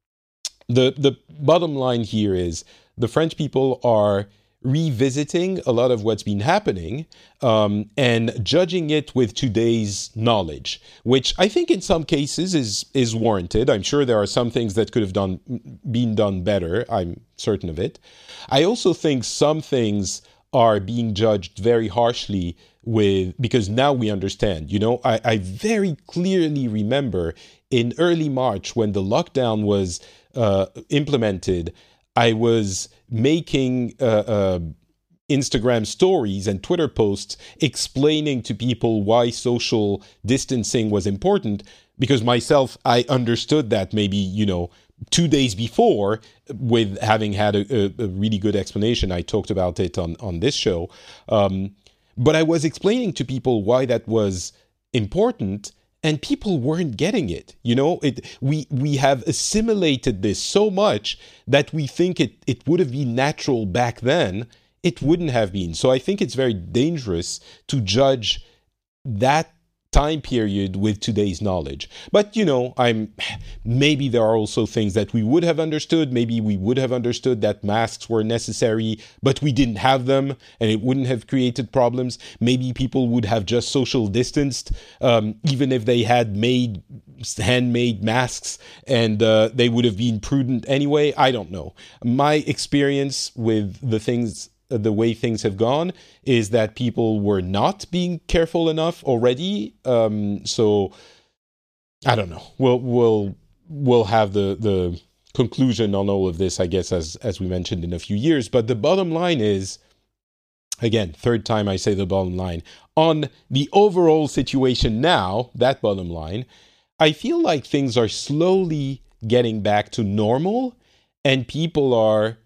the the bottom line here is the French people are revisiting a lot of what's been happening um, and judging it with today's knowledge, which I think in some cases is is warranted. I'm sure there are some things that could have done been done better. I'm certain of it. I also think some things are being judged very harshly with because now we understand. You know, I, I very clearly remember in early March when the lockdown was uh, implemented, I was making uh, uh, Instagram stories and Twitter posts explaining to people why social distancing was important, because myself, I understood that maybe, you know, two days before with having had a, a, a really good explanation. I talked about it on, on this show. Um, but I was explaining to people why that was important, and people weren't getting it. You know, it, we we have assimilated this so much that we think it, it would have been natural back then. It wouldn't have been. So I think it's very dangerous to judge that time period with today's knowledge. But, you know, I'm maybe there are also things that we would have understood. Maybe we would have understood that masks were necessary, but we didn't have them and it wouldn't have created problems. Maybe people would have just social distanced, um, even if they had made handmade masks, and uh, they would have been prudent anyway. I don't know. My experience with the things the way things have gone is that people were not being careful enough already. Um, so I don't know. We'll we'll we'll have the the conclusion on all of this, I guess, as as we mentioned, in a few years. But the bottom line is, again, third time I say the bottom line, on the overall situation now, that bottom line, I feel like things are slowly getting back to normal, and people are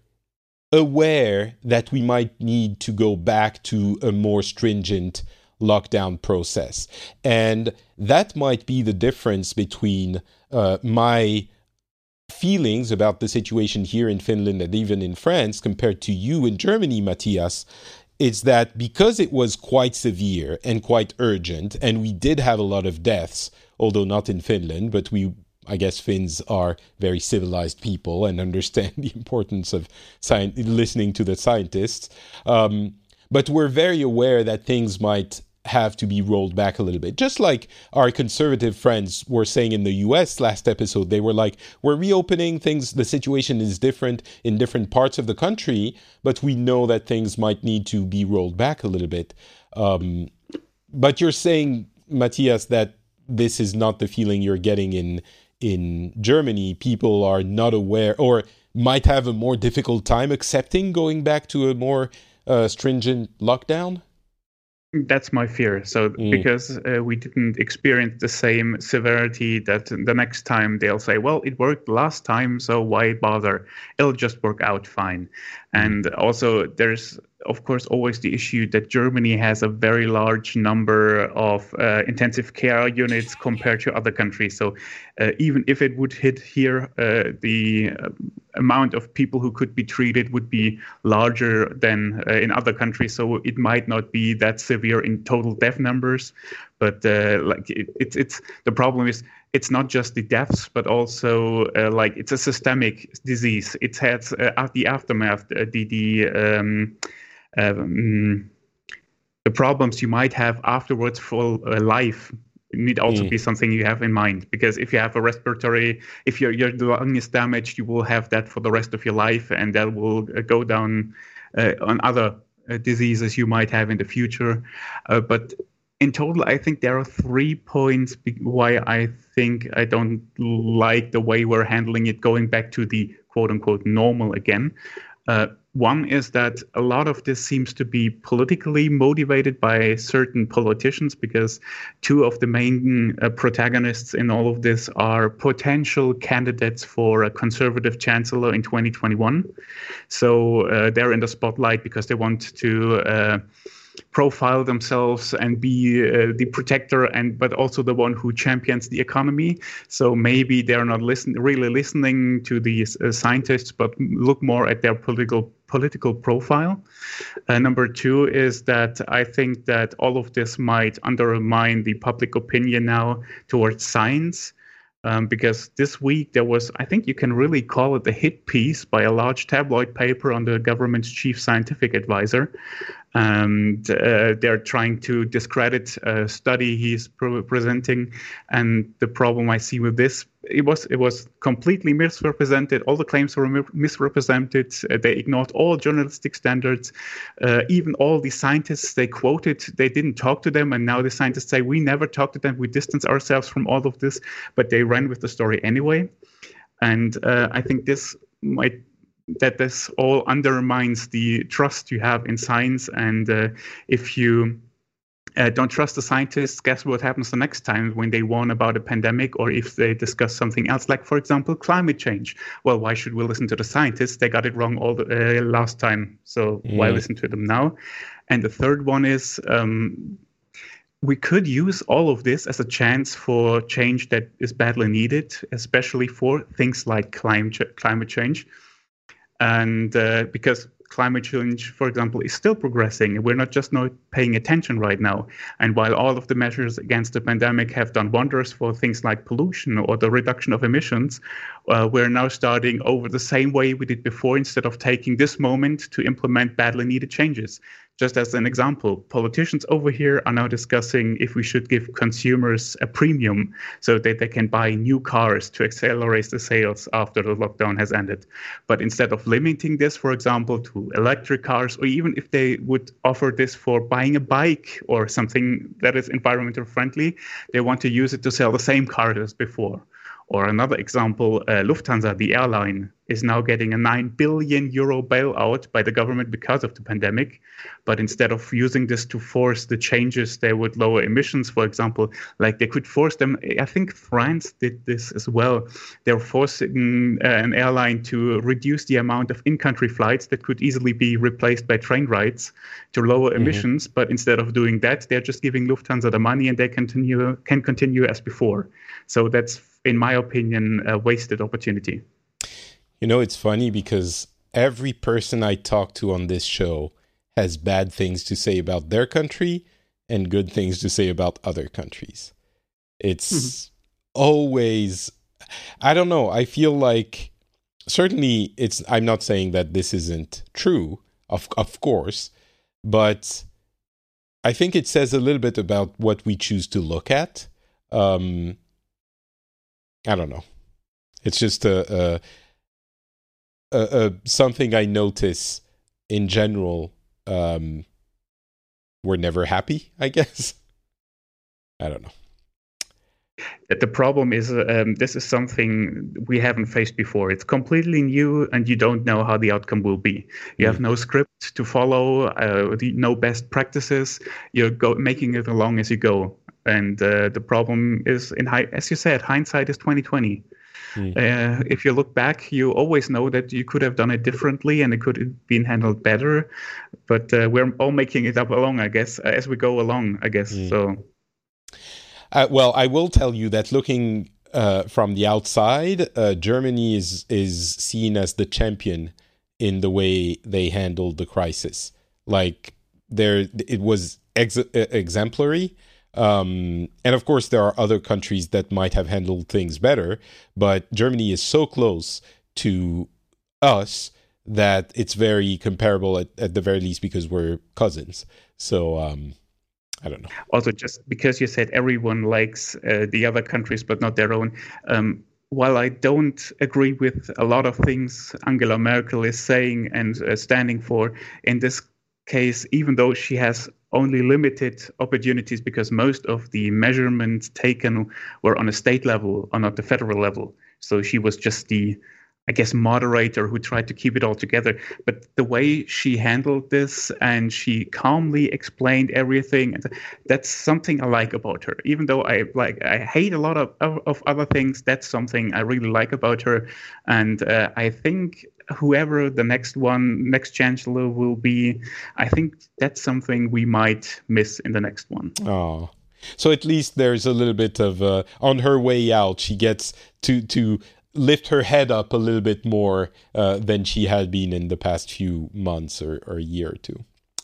aware that we might need to go back to a more stringent lockdown process. And that might be the difference between uh, my feelings about the situation here in Finland and even in France compared to you in Germany, Matthias. It's that because it was quite severe and quite urgent, and we did have a lot of deaths, although not in Finland, but we I guess Finns are very civilized people and understand the importance of sci- listening to the scientists. Um, but we're very aware that things might have to be rolled back a little bit. Just like our conservative friends were saying in the U S last episode, they were like, we're reopening things. The situation is different in different parts of the country, but we know that things might need to be rolled back a little bit. Um, but you're saying, Matthias, that this is not the feeling you're getting in in Germany. People are not aware or might have a more difficult time accepting going back to a more uh, stringent lockdown? That's my fear. So mm. because uh, we didn't experience the same severity, that the next time they'll say, well, it worked last time, so why bother? It'll just work out fine. Mm. And also there's, of course, always the issue that Germany has a very large number of uh, intensive care units compared to other countries. So uh, even if it would hit here, uh, the uh, amount of people who could be treated would be larger than uh, in other countries. So it might not be that severe in total death numbers. But uh, like it, it's it's the problem is it's not just the deaths, but also uh, like it's a systemic disease. It has uh, the aftermath, uh, the the um, um, the problems you might have afterwards for uh, life need also mm. be something you have in mind, because if you have a respiratory, if your your lung is damaged, you will have that for the rest of your life, and that will uh, go down uh, on other uh, diseases you might have in the future. Uh, but in total, I think there are three points why I think I don't like the way we're handling it, going back to the quote-unquote normal again. Uh, one is that a lot of this seems to be politically motivated by certain politicians, because two of the main uh, protagonists in all of this are potential candidates for a conservative chancellor in twenty twenty-one. So uh, they're in the spotlight because they want to uh, profile themselves and be uh, the protector, and but also the one who champions the economy. So maybe they're not listen, really listening to these uh, scientists, but look more at their political political profile. Uh, number two is that I think that all of this might undermine the public opinion now towards science. Um, because this week there was, I think you can really call it a hit piece by a large tabloid paper on the government's chief scientific advisor. And uh, they're trying to discredit a study he's pre- presenting. And the problem I see with this, it was it was completely misrepresented. All the claims were mi- misrepresented. Uh, they ignored all journalistic standards. Uh, even all the scientists they quoted, they didn't talk to them. And now the scientists say, we never talked to them. We distance ourselves from all of this. But they ran with the story anyway. And uh, I think this might... that this all undermines the trust you have in science. And uh, if you uh, don't trust the scientists, guess what happens the next time when they warn about a pandemic, or if they discuss something else, like, for example, climate change? Well, why should we listen to the scientists? They got it wrong all the uh, last time. So mm. why listen to them now? And the third one is um, we could use all of this as a chance for change that is badly needed, especially for things like climate climate change. And uh, because climate change, for example, is still progressing, we're not just not paying attention right now. And while all of the measures against the pandemic have done wonders for things like pollution or the reduction of emissions, uh, we're now starting over the same way we did before, instead of taking this moment to implement badly needed changes. Just as an example, politicians over here are now discussing if we should give consumers a premium so that they can buy new cars to accelerate the sales after the lockdown has ended. But instead of limiting this, for example, to electric cars, or even if they would offer this for buying a bike or something that is environmental friendly, they want to use it to sell the same car as before. Or another example, uh, Lufthansa, the airline, is now getting a nine billion euro bailout by the government because of the pandemic. But instead of using this to force the changes, they would lower emissions, for example. Like they could force them. I think France did this as well. They're forcing uh, an airline to reduce the amount of in-country flights that could easily be replaced by train rides to lower mm-hmm. emissions. But instead of doing that, they're just giving Lufthansa the money, and they continue can continue as before. So that's, in my opinion, a wasted opportunity. You know, it's funny because every person I talk to on this show has bad things to say about their country and good things to say about other countries. It's mm-hmm. always, I don't know, I feel like, certainly it's, I'm not saying that this isn't true, of of course, but I think it says a little bit about what we choose to look at. Um, I don't know. It's just a, a, a, a something I notice in general. Um, we're never happy, I guess. I don't know. The problem is um, this is something we haven't faced before. It's completely new, and you don't know how the outcome will be. You mm. have no script to follow, uh, the, no best practices. You're go- making it along as you go. And uh, the problem is, in high, as you said, hindsight is twenty twenty. Mm. Uh, if you look back, you always know that you could have done it differently and it could have been handled better. But uh, we're all making it up along, I guess, as we go along, I guess. Mm. So, uh, well, I will tell you that looking uh, from the outside, uh, Germany is is seen as the champion in the way they handled the crisis. Like there, it was ex- exemplary. Um, and of course, there are other countries that might have handled things better, but Germany is so close to us that it's very comparable at, at the very least because we're cousins. So, um, I don't know. Also, just because you said everyone likes uh, the other countries, but not their own. Um, while I don't agree with a lot of things Angela Merkel is saying and uh, standing for, in this case, even though she has only limited opportunities because most of the measurements taken were on a state level or not the federal level. So she was just the, I guess, moderator who tried to keep it all together. But the way she handled this and she calmly explained everything, that's something I like about her. Even though I like, I hate a lot of, of, of other things, that's something I really like about her. And uh, I think whoever the next one, next chancellor will be, I think that's something we might miss in the next one. Oh, so at least there's a little bit of uh, on her way out, she gets to to lift her head up a little bit more uh, than she had been in the past few months or, or a year or two.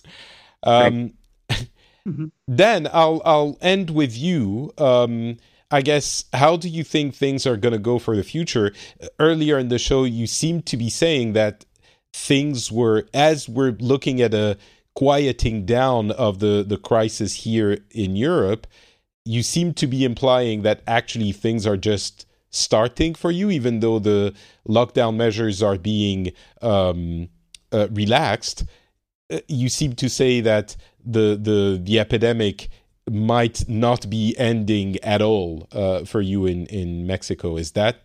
Um, right. mm-hmm. Dan, I'll I'll end with you. Um, I guess, how do you think things are going to go for the future? Earlier in the show, you seemed to be saying that things were, as we're looking at a quieting down of the, the crisis here in Europe, you seem to be implying that actually things are just starting for you, even though the lockdown measures are being um, uh, relaxed. You seem to say that the the the epidemic might not be ending at all uh, for you in, in Mexico. Is that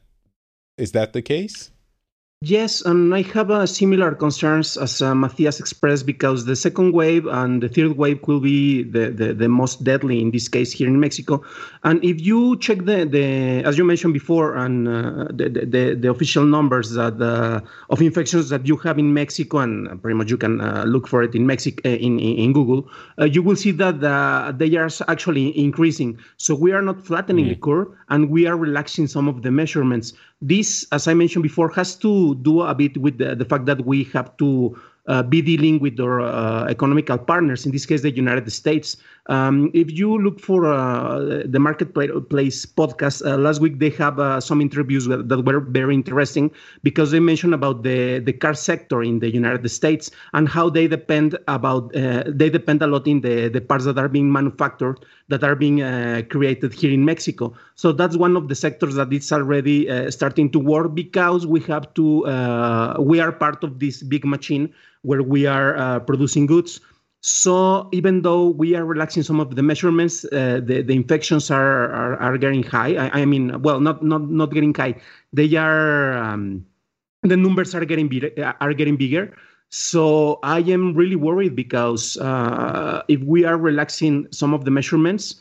is that the case? Yes, and I have uh, similar concerns as uh, Matthias expressed, because the second wave and the third wave will be the, the, the most deadly in this case here in Mexico. And if you check the, the as you mentioned before, and uh, the, the the official numbers that uh, of infections that you have in Mexico, and pretty much you can uh, look for it in Mexico in in Google, uh, you will see that uh, they are actually increasing. So we are not flattening mm. the curve, and we are relaxing some of the measurements. This, as I mentioned before, has to do a bit with the, the fact that we have to uh, be dealing with our uh, economical partners, in this case, the United States. Um, if you look for uh, the Marketplace podcast, uh, last week they have uh, some interviews that, that were very interesting, because they mentioned about the, the car sector in the United States and how they depend about uh, they depend a lot in the, the parts that are being manufactured, that are being uh, created here in Mexico. So that's one of the sectors that it's already uh, starting to work, because we have to uh, we are part of this big machine where we are uh, producing goods. So even though we are relaxing some of the measurements, uh, the, the infections are, are, are getting high. I, I mean, well, not not not getting high. They are um, the numbers are getting bigger, are getting bigger. So I am really worried, because uh, if we are relaxing some of the measurements,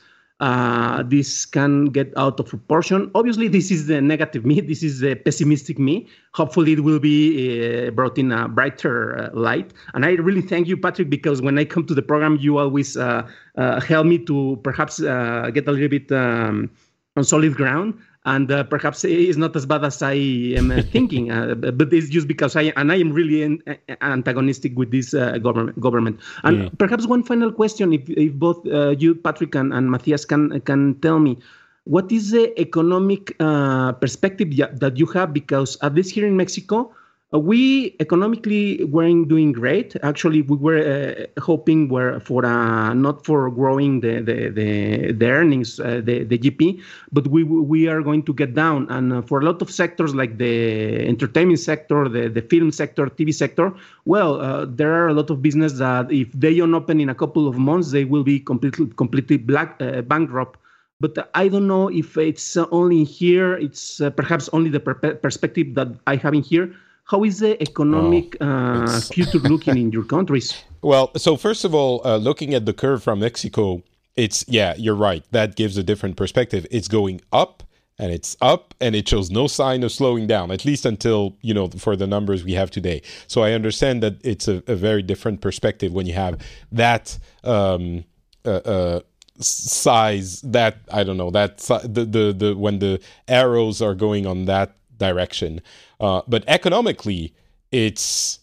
uh, this can get out of proportion. Obviously, this is the negative me. This is the pessimistic me. Hopefully, it will be uh, brought in a brighter uh, light. And I really thank you, Patrick, because when I come to the program, you always uh, uh, help me to perhaps uh, get a little bit um, on solid ground. And uh, perhaps it's not as bad as I am uh, thinking, uh, but it's just because I and I am really an, antagonistic with this uh, government. Government. And yeah. Perhaps one final question, if if both uh, you, Patrick, and, and Matthias can can tell me, what is the economic uh, perspective that you have? Because at least here in Mexico, uh, we economically weren't doing great. Actually, we were uh, hoping were for uh, not for growing the the the, the earnings, uh, the the G P, but we we are going to get down. And uh, for a lot of sectors like the entertainment sector, the, the film sector, T V sector, well, uh, there are a lot of business that if they don't open in a couple of months, they will be completely completely black uh, bankrupt. But I don't know if it's only here. It's uh, perhaps only the per- perspective that I have in here. How is the economic oh, uh, future looking in your countries? Well, so first of all, uh, looking at the curve from Mexico, it's, yeah, you're right. That gives a different perspective. It's going up, and it's up, and it shows no sign of slowing down, at least until, you know, for the numbers we have today. So I understand that it's a, a very different perspective when you have that um, uh, uh, size, that, I don't know, that the, the, the when the arrows are going on that direction. Uh, but economically, it's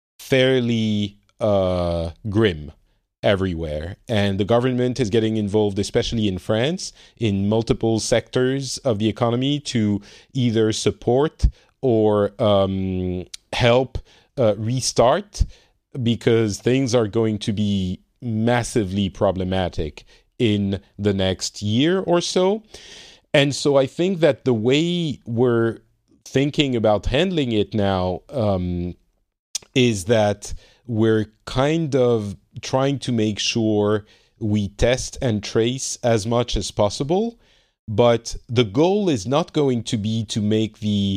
fairly uh, grim everywhere. And the government is getting involved, especially in France, in multiple sectors of the economy to either support or um, help uh, restart, because things are going to be massively problematic in the next year or so. And so I think that the way we're thinking about handling it now um, is that we're kind of trying to make sure we test and trace as much as possible. But the goal is not going to be to make the...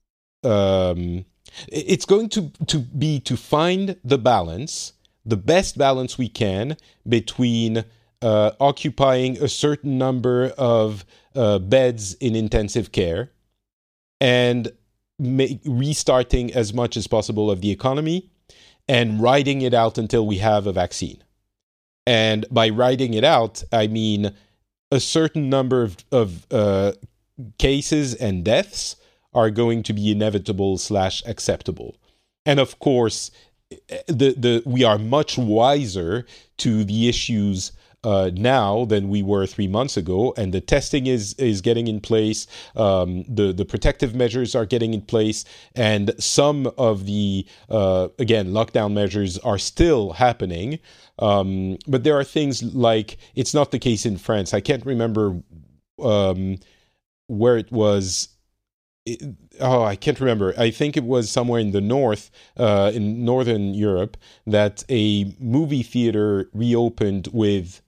Um, it's going to, to be to find the balance, the best balance we can between uh, occupying a certain number of uh, beds in intensive care and ma- restarting as much as possible of the economy and riding it out until we have a vaccine. And by riding it out, I mean a certain number of, of uh, cases and deaths are going to be inevitable slash acceptable. And of course, the the we are much wiser to the issues uh, now than we were three months ago, and the testing is is getting in place. Um, the the protective measures are getting in place, and some of the uh, again lockdown measures are still happening. Um, but there are things like, it's not the case in France. I can't remember um, where it was. It, oh, I can't remember. I think it was somewhere in the north, uh, in Northern Europe, that a movie theater reopened with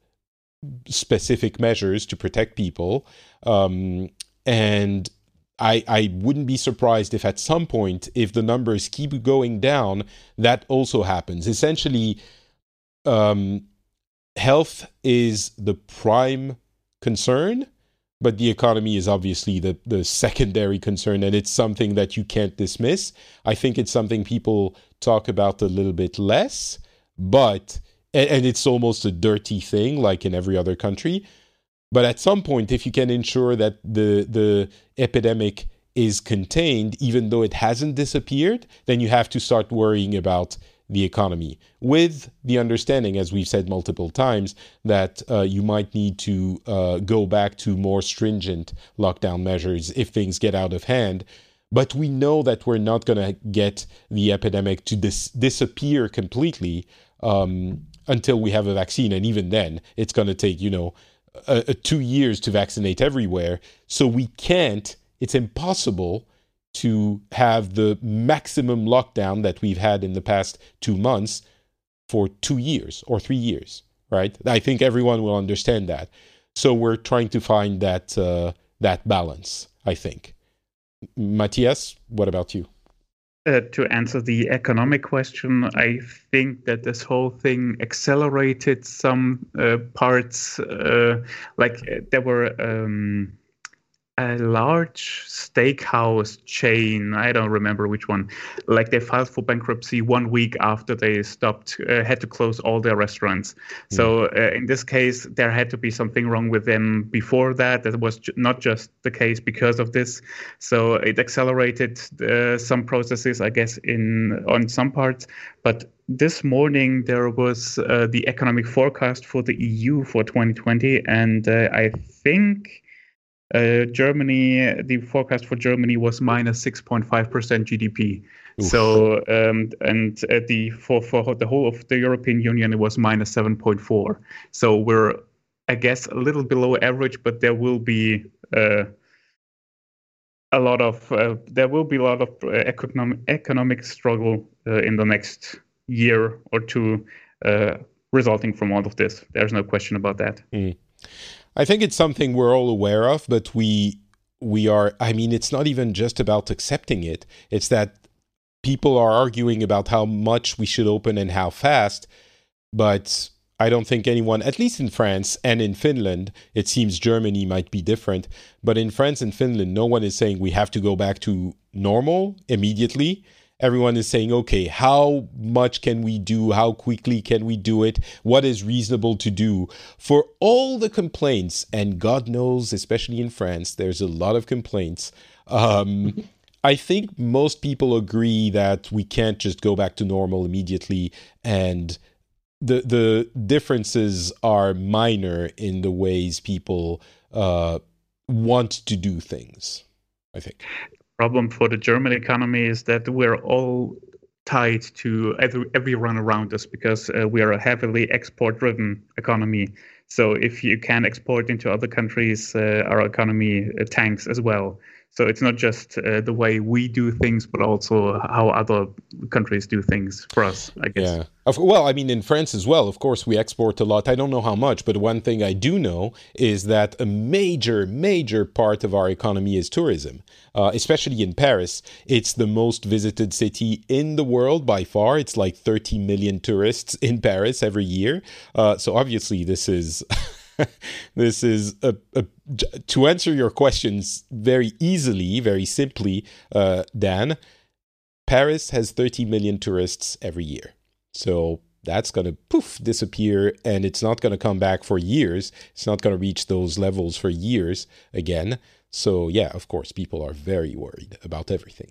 specific measures to protect people. Um, and I, I wouldn't be surprised if at some point, if the numbers keep going down, that also happens. Essentially, Um, health is the prime concern, but the economy is obviously the, the secondary concern, and it's something that you can't dismiss. I think it's something people talk about a little bit less, but, and, and it's almost a dirty thing, like in every other country. But at some point, if you can ensure that the the epidemic is contained, even though it hasn't disappeared, then you have to start worrying about the economy, with the understanding, as we've said multiple times, that uh, you might need to uh, go back to more stringent lockdown measures if things get out of hand. But we know that we're not going to get the epidemic to dis- disappear completely um, until we have a vaccine. And even then, it's going to take, you know, a, a two years to vaccinate everywhere. So we can't, it's impossible to have the maximum lockdown that we've had in the past two months for two years or three years, right? I think everyone will understand that. So we're trying to find that uh, that balance, I think. Matthias, what about you? Uh, to answer the economic question, I think that this whole thing accelerated some uh, parts. Uh, like uh, there were um, a large steakhouse chain, I don't remember which one, like they filed for bankruptcy one week after they stopped, uh, had to close all their restaurants. Mm. So uh, in this case, there had to be something wrong with them before that. That was ju- not just the case because of this. So it accelerated uh, some processes, I guess, in on some parts. But this morning, there was uh, the economic forecast for the E U for twenty twenty. And uh, I think Uh, Germany, the forecast for Germany was minus six point five percent G D P. Oof. So, um, and uh, the for, for the whole of the European Union, it was minus seven point four. So we're, I guess, a little below average, but there will be uh, a lot of uh, there will be a lot of uh, economic economic struggle uh, in the next year or two, uh, resulting from all of this. There's no question about that. Mm. I think it's something we're all aware of, but we we are, I mean, it's not even just about accepting it. It's that people are arguing about how much we should open and how fast, but I don't think anyone, at least in France and in Finland, it seems Germany might be different, but in France and Finland, no one is saying we have to go back to normal immediately. Everyone is saying, okay, how much can we do? How quickly can we do it? What is reasonable to do? For all the complaints, and God knows, especially in France, there's a lot of complaints. Um, I think most people agree that we can't just go back to normal immediately, and the the differences are minor in the ways people uh, want to do things, I think. Problem for the German economy is that we're all tied to every, everyone around us because uh, we are a heavily export-driven economy. So if you can export into other countries, uh, our economy uh, tanks as well. So it's not just uh, the way we do things, but also how other countries do things for us, I guess. Yeah. Well, I mean, in France as well, of course, we export a lot. I don't know how much, but one thing I do know is that a major, major part of our economy is tourism, uh, especially in Paris. It's the most visited city in the world by far. It's like thirty million tourists in Paris every year. Uh, so obviously, this is... this is a, a, to answer your questions very easily, very simply, uh, Dan. Paris has thirty million tourists every year, so that's going to poof disappear, and it's not going to come back for years. It's not going to reach those levels for years again. So yeah, of course, people are very worried about everything.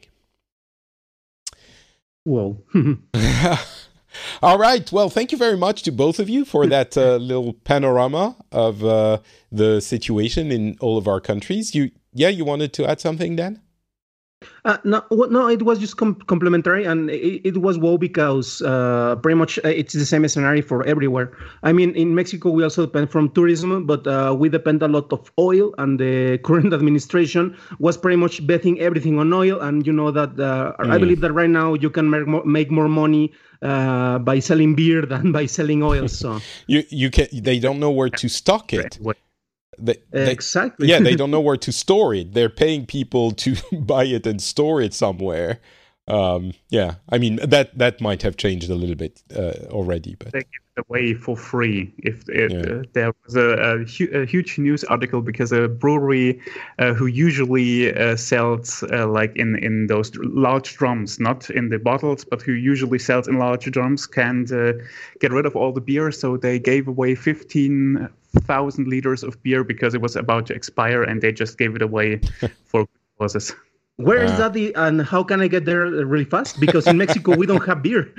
Whoa. All right. Well, thank you very much to both of you for that uh, little panorama of uh, the situation in all of our countries. You, yeah, you wanted to add something, Dan? Uh, no, no, it was just com- complementary, and it, it was wow because uh, pretty much uh, it's the same scenario for everywhere. I mean, in Mexico, we also depend from tourism, but uh, we depend a lot of oil, and the current administration was pretty much betting everything on oil. And you know that uh, mm. I believe that right now you can make more, make more money uh, by selling beer than by selling oil. So you you can they don't know where to stock it. They, they, exactly. Yeah, they don't know where to store it. They're paying people to buy it and store it somewhere. Um, yeah, I mean, that that might have changed a little bit uh, already. But they give it away for free. If, if yeah. uh, there was a, a, hu- a huge news article because a brewery uh, who usually uh, sells uh, like in, in those large drums, not in the bottles, but who usually sells in large drums, can't uh, get rid of all the beer. So they gave away fifteen thousand liters of beer because it was about to expire, and they just gave it away for good causes. Where is that, the, and how can I get there really fast? Because in Mexico, we don't have beer.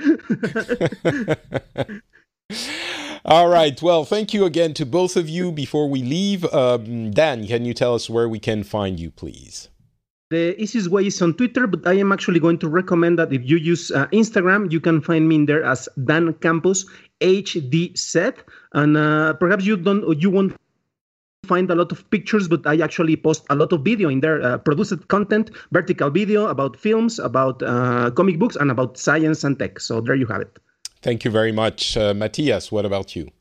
All right. Well, thank you again to both of you. Before we leave, um, Dan, can you tell us where we can find you, please? The easiest way is on Twitter, but I am actually going to recommend that if you use uh, Instagram, you can find me in there as Dan Campos H D Z, and uh, perhaps you don't, you won't find a lot of pictures, but I actually post a lot of video in there, uh, produced content, vertical video about films, about uh, comic books, and about science and tech. So there you have it. Thank you very much. Uh, Matthias, what about you?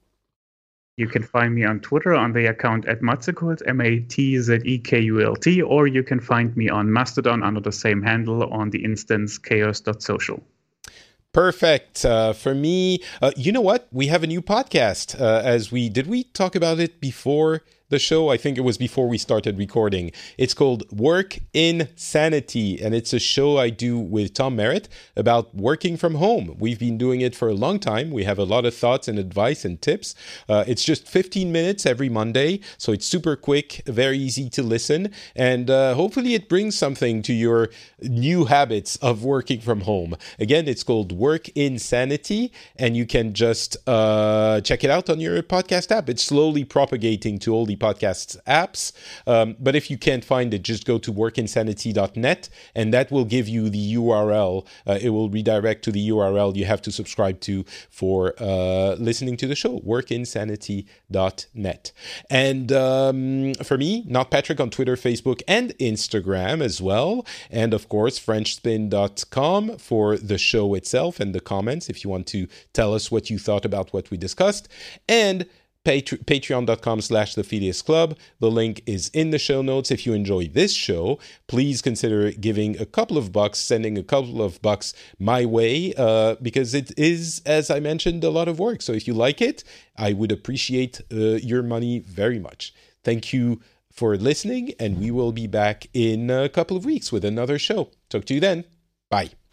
You can find me on Twitter on the account at Matzekult, M A T Z E K U L T, or you can find me on Mastodon under the same handle on the instance chaos dot social. Perfect. Uh, for me, uh, you know what? We have a new podcast. Uh, as we did we talk about it before the show? I think it was before we started recording. It's called Work in Sanity, and it's a show I do with Tom Merritt about working from home. We've been doing it for a long time. We have a lot of thoughts and advice and tips. Uh, it's just fifteen minutes every Monday, so it's super quick, very easy to listen, and uh, hopefully it brings something to your new habits of working from home. Again, it's called Work in Sanity, and you can just uh, check it out on your podcast app. It's slowly propagating to all the podcasts apps, um, but if you can't find it, just go to work insanity dot net, and that will give you the U R L. Uh, it will redirect to the U R L you have to subscribe to for uh, listening to the show, work insanity dot net. And um, for me, Not Patrick on Twitter, Facebook, and Instagram as well, and of course french spin dot com for the show itself and the comments if you want to tell us what you thought about what we discussed, and Patre- patreon.com slash the Phileas Club. The link is in the show notes. If you enjoy this show, please consider giving a couple of bucks, sending a couple of bucks my way, uh, because it is, as I mentioned, a lot of work. So if you like it, I would appreciate uh, your money very much. Thank you for listening, and we will be back in a couple of weeks with another show. Talk to you then. Bye.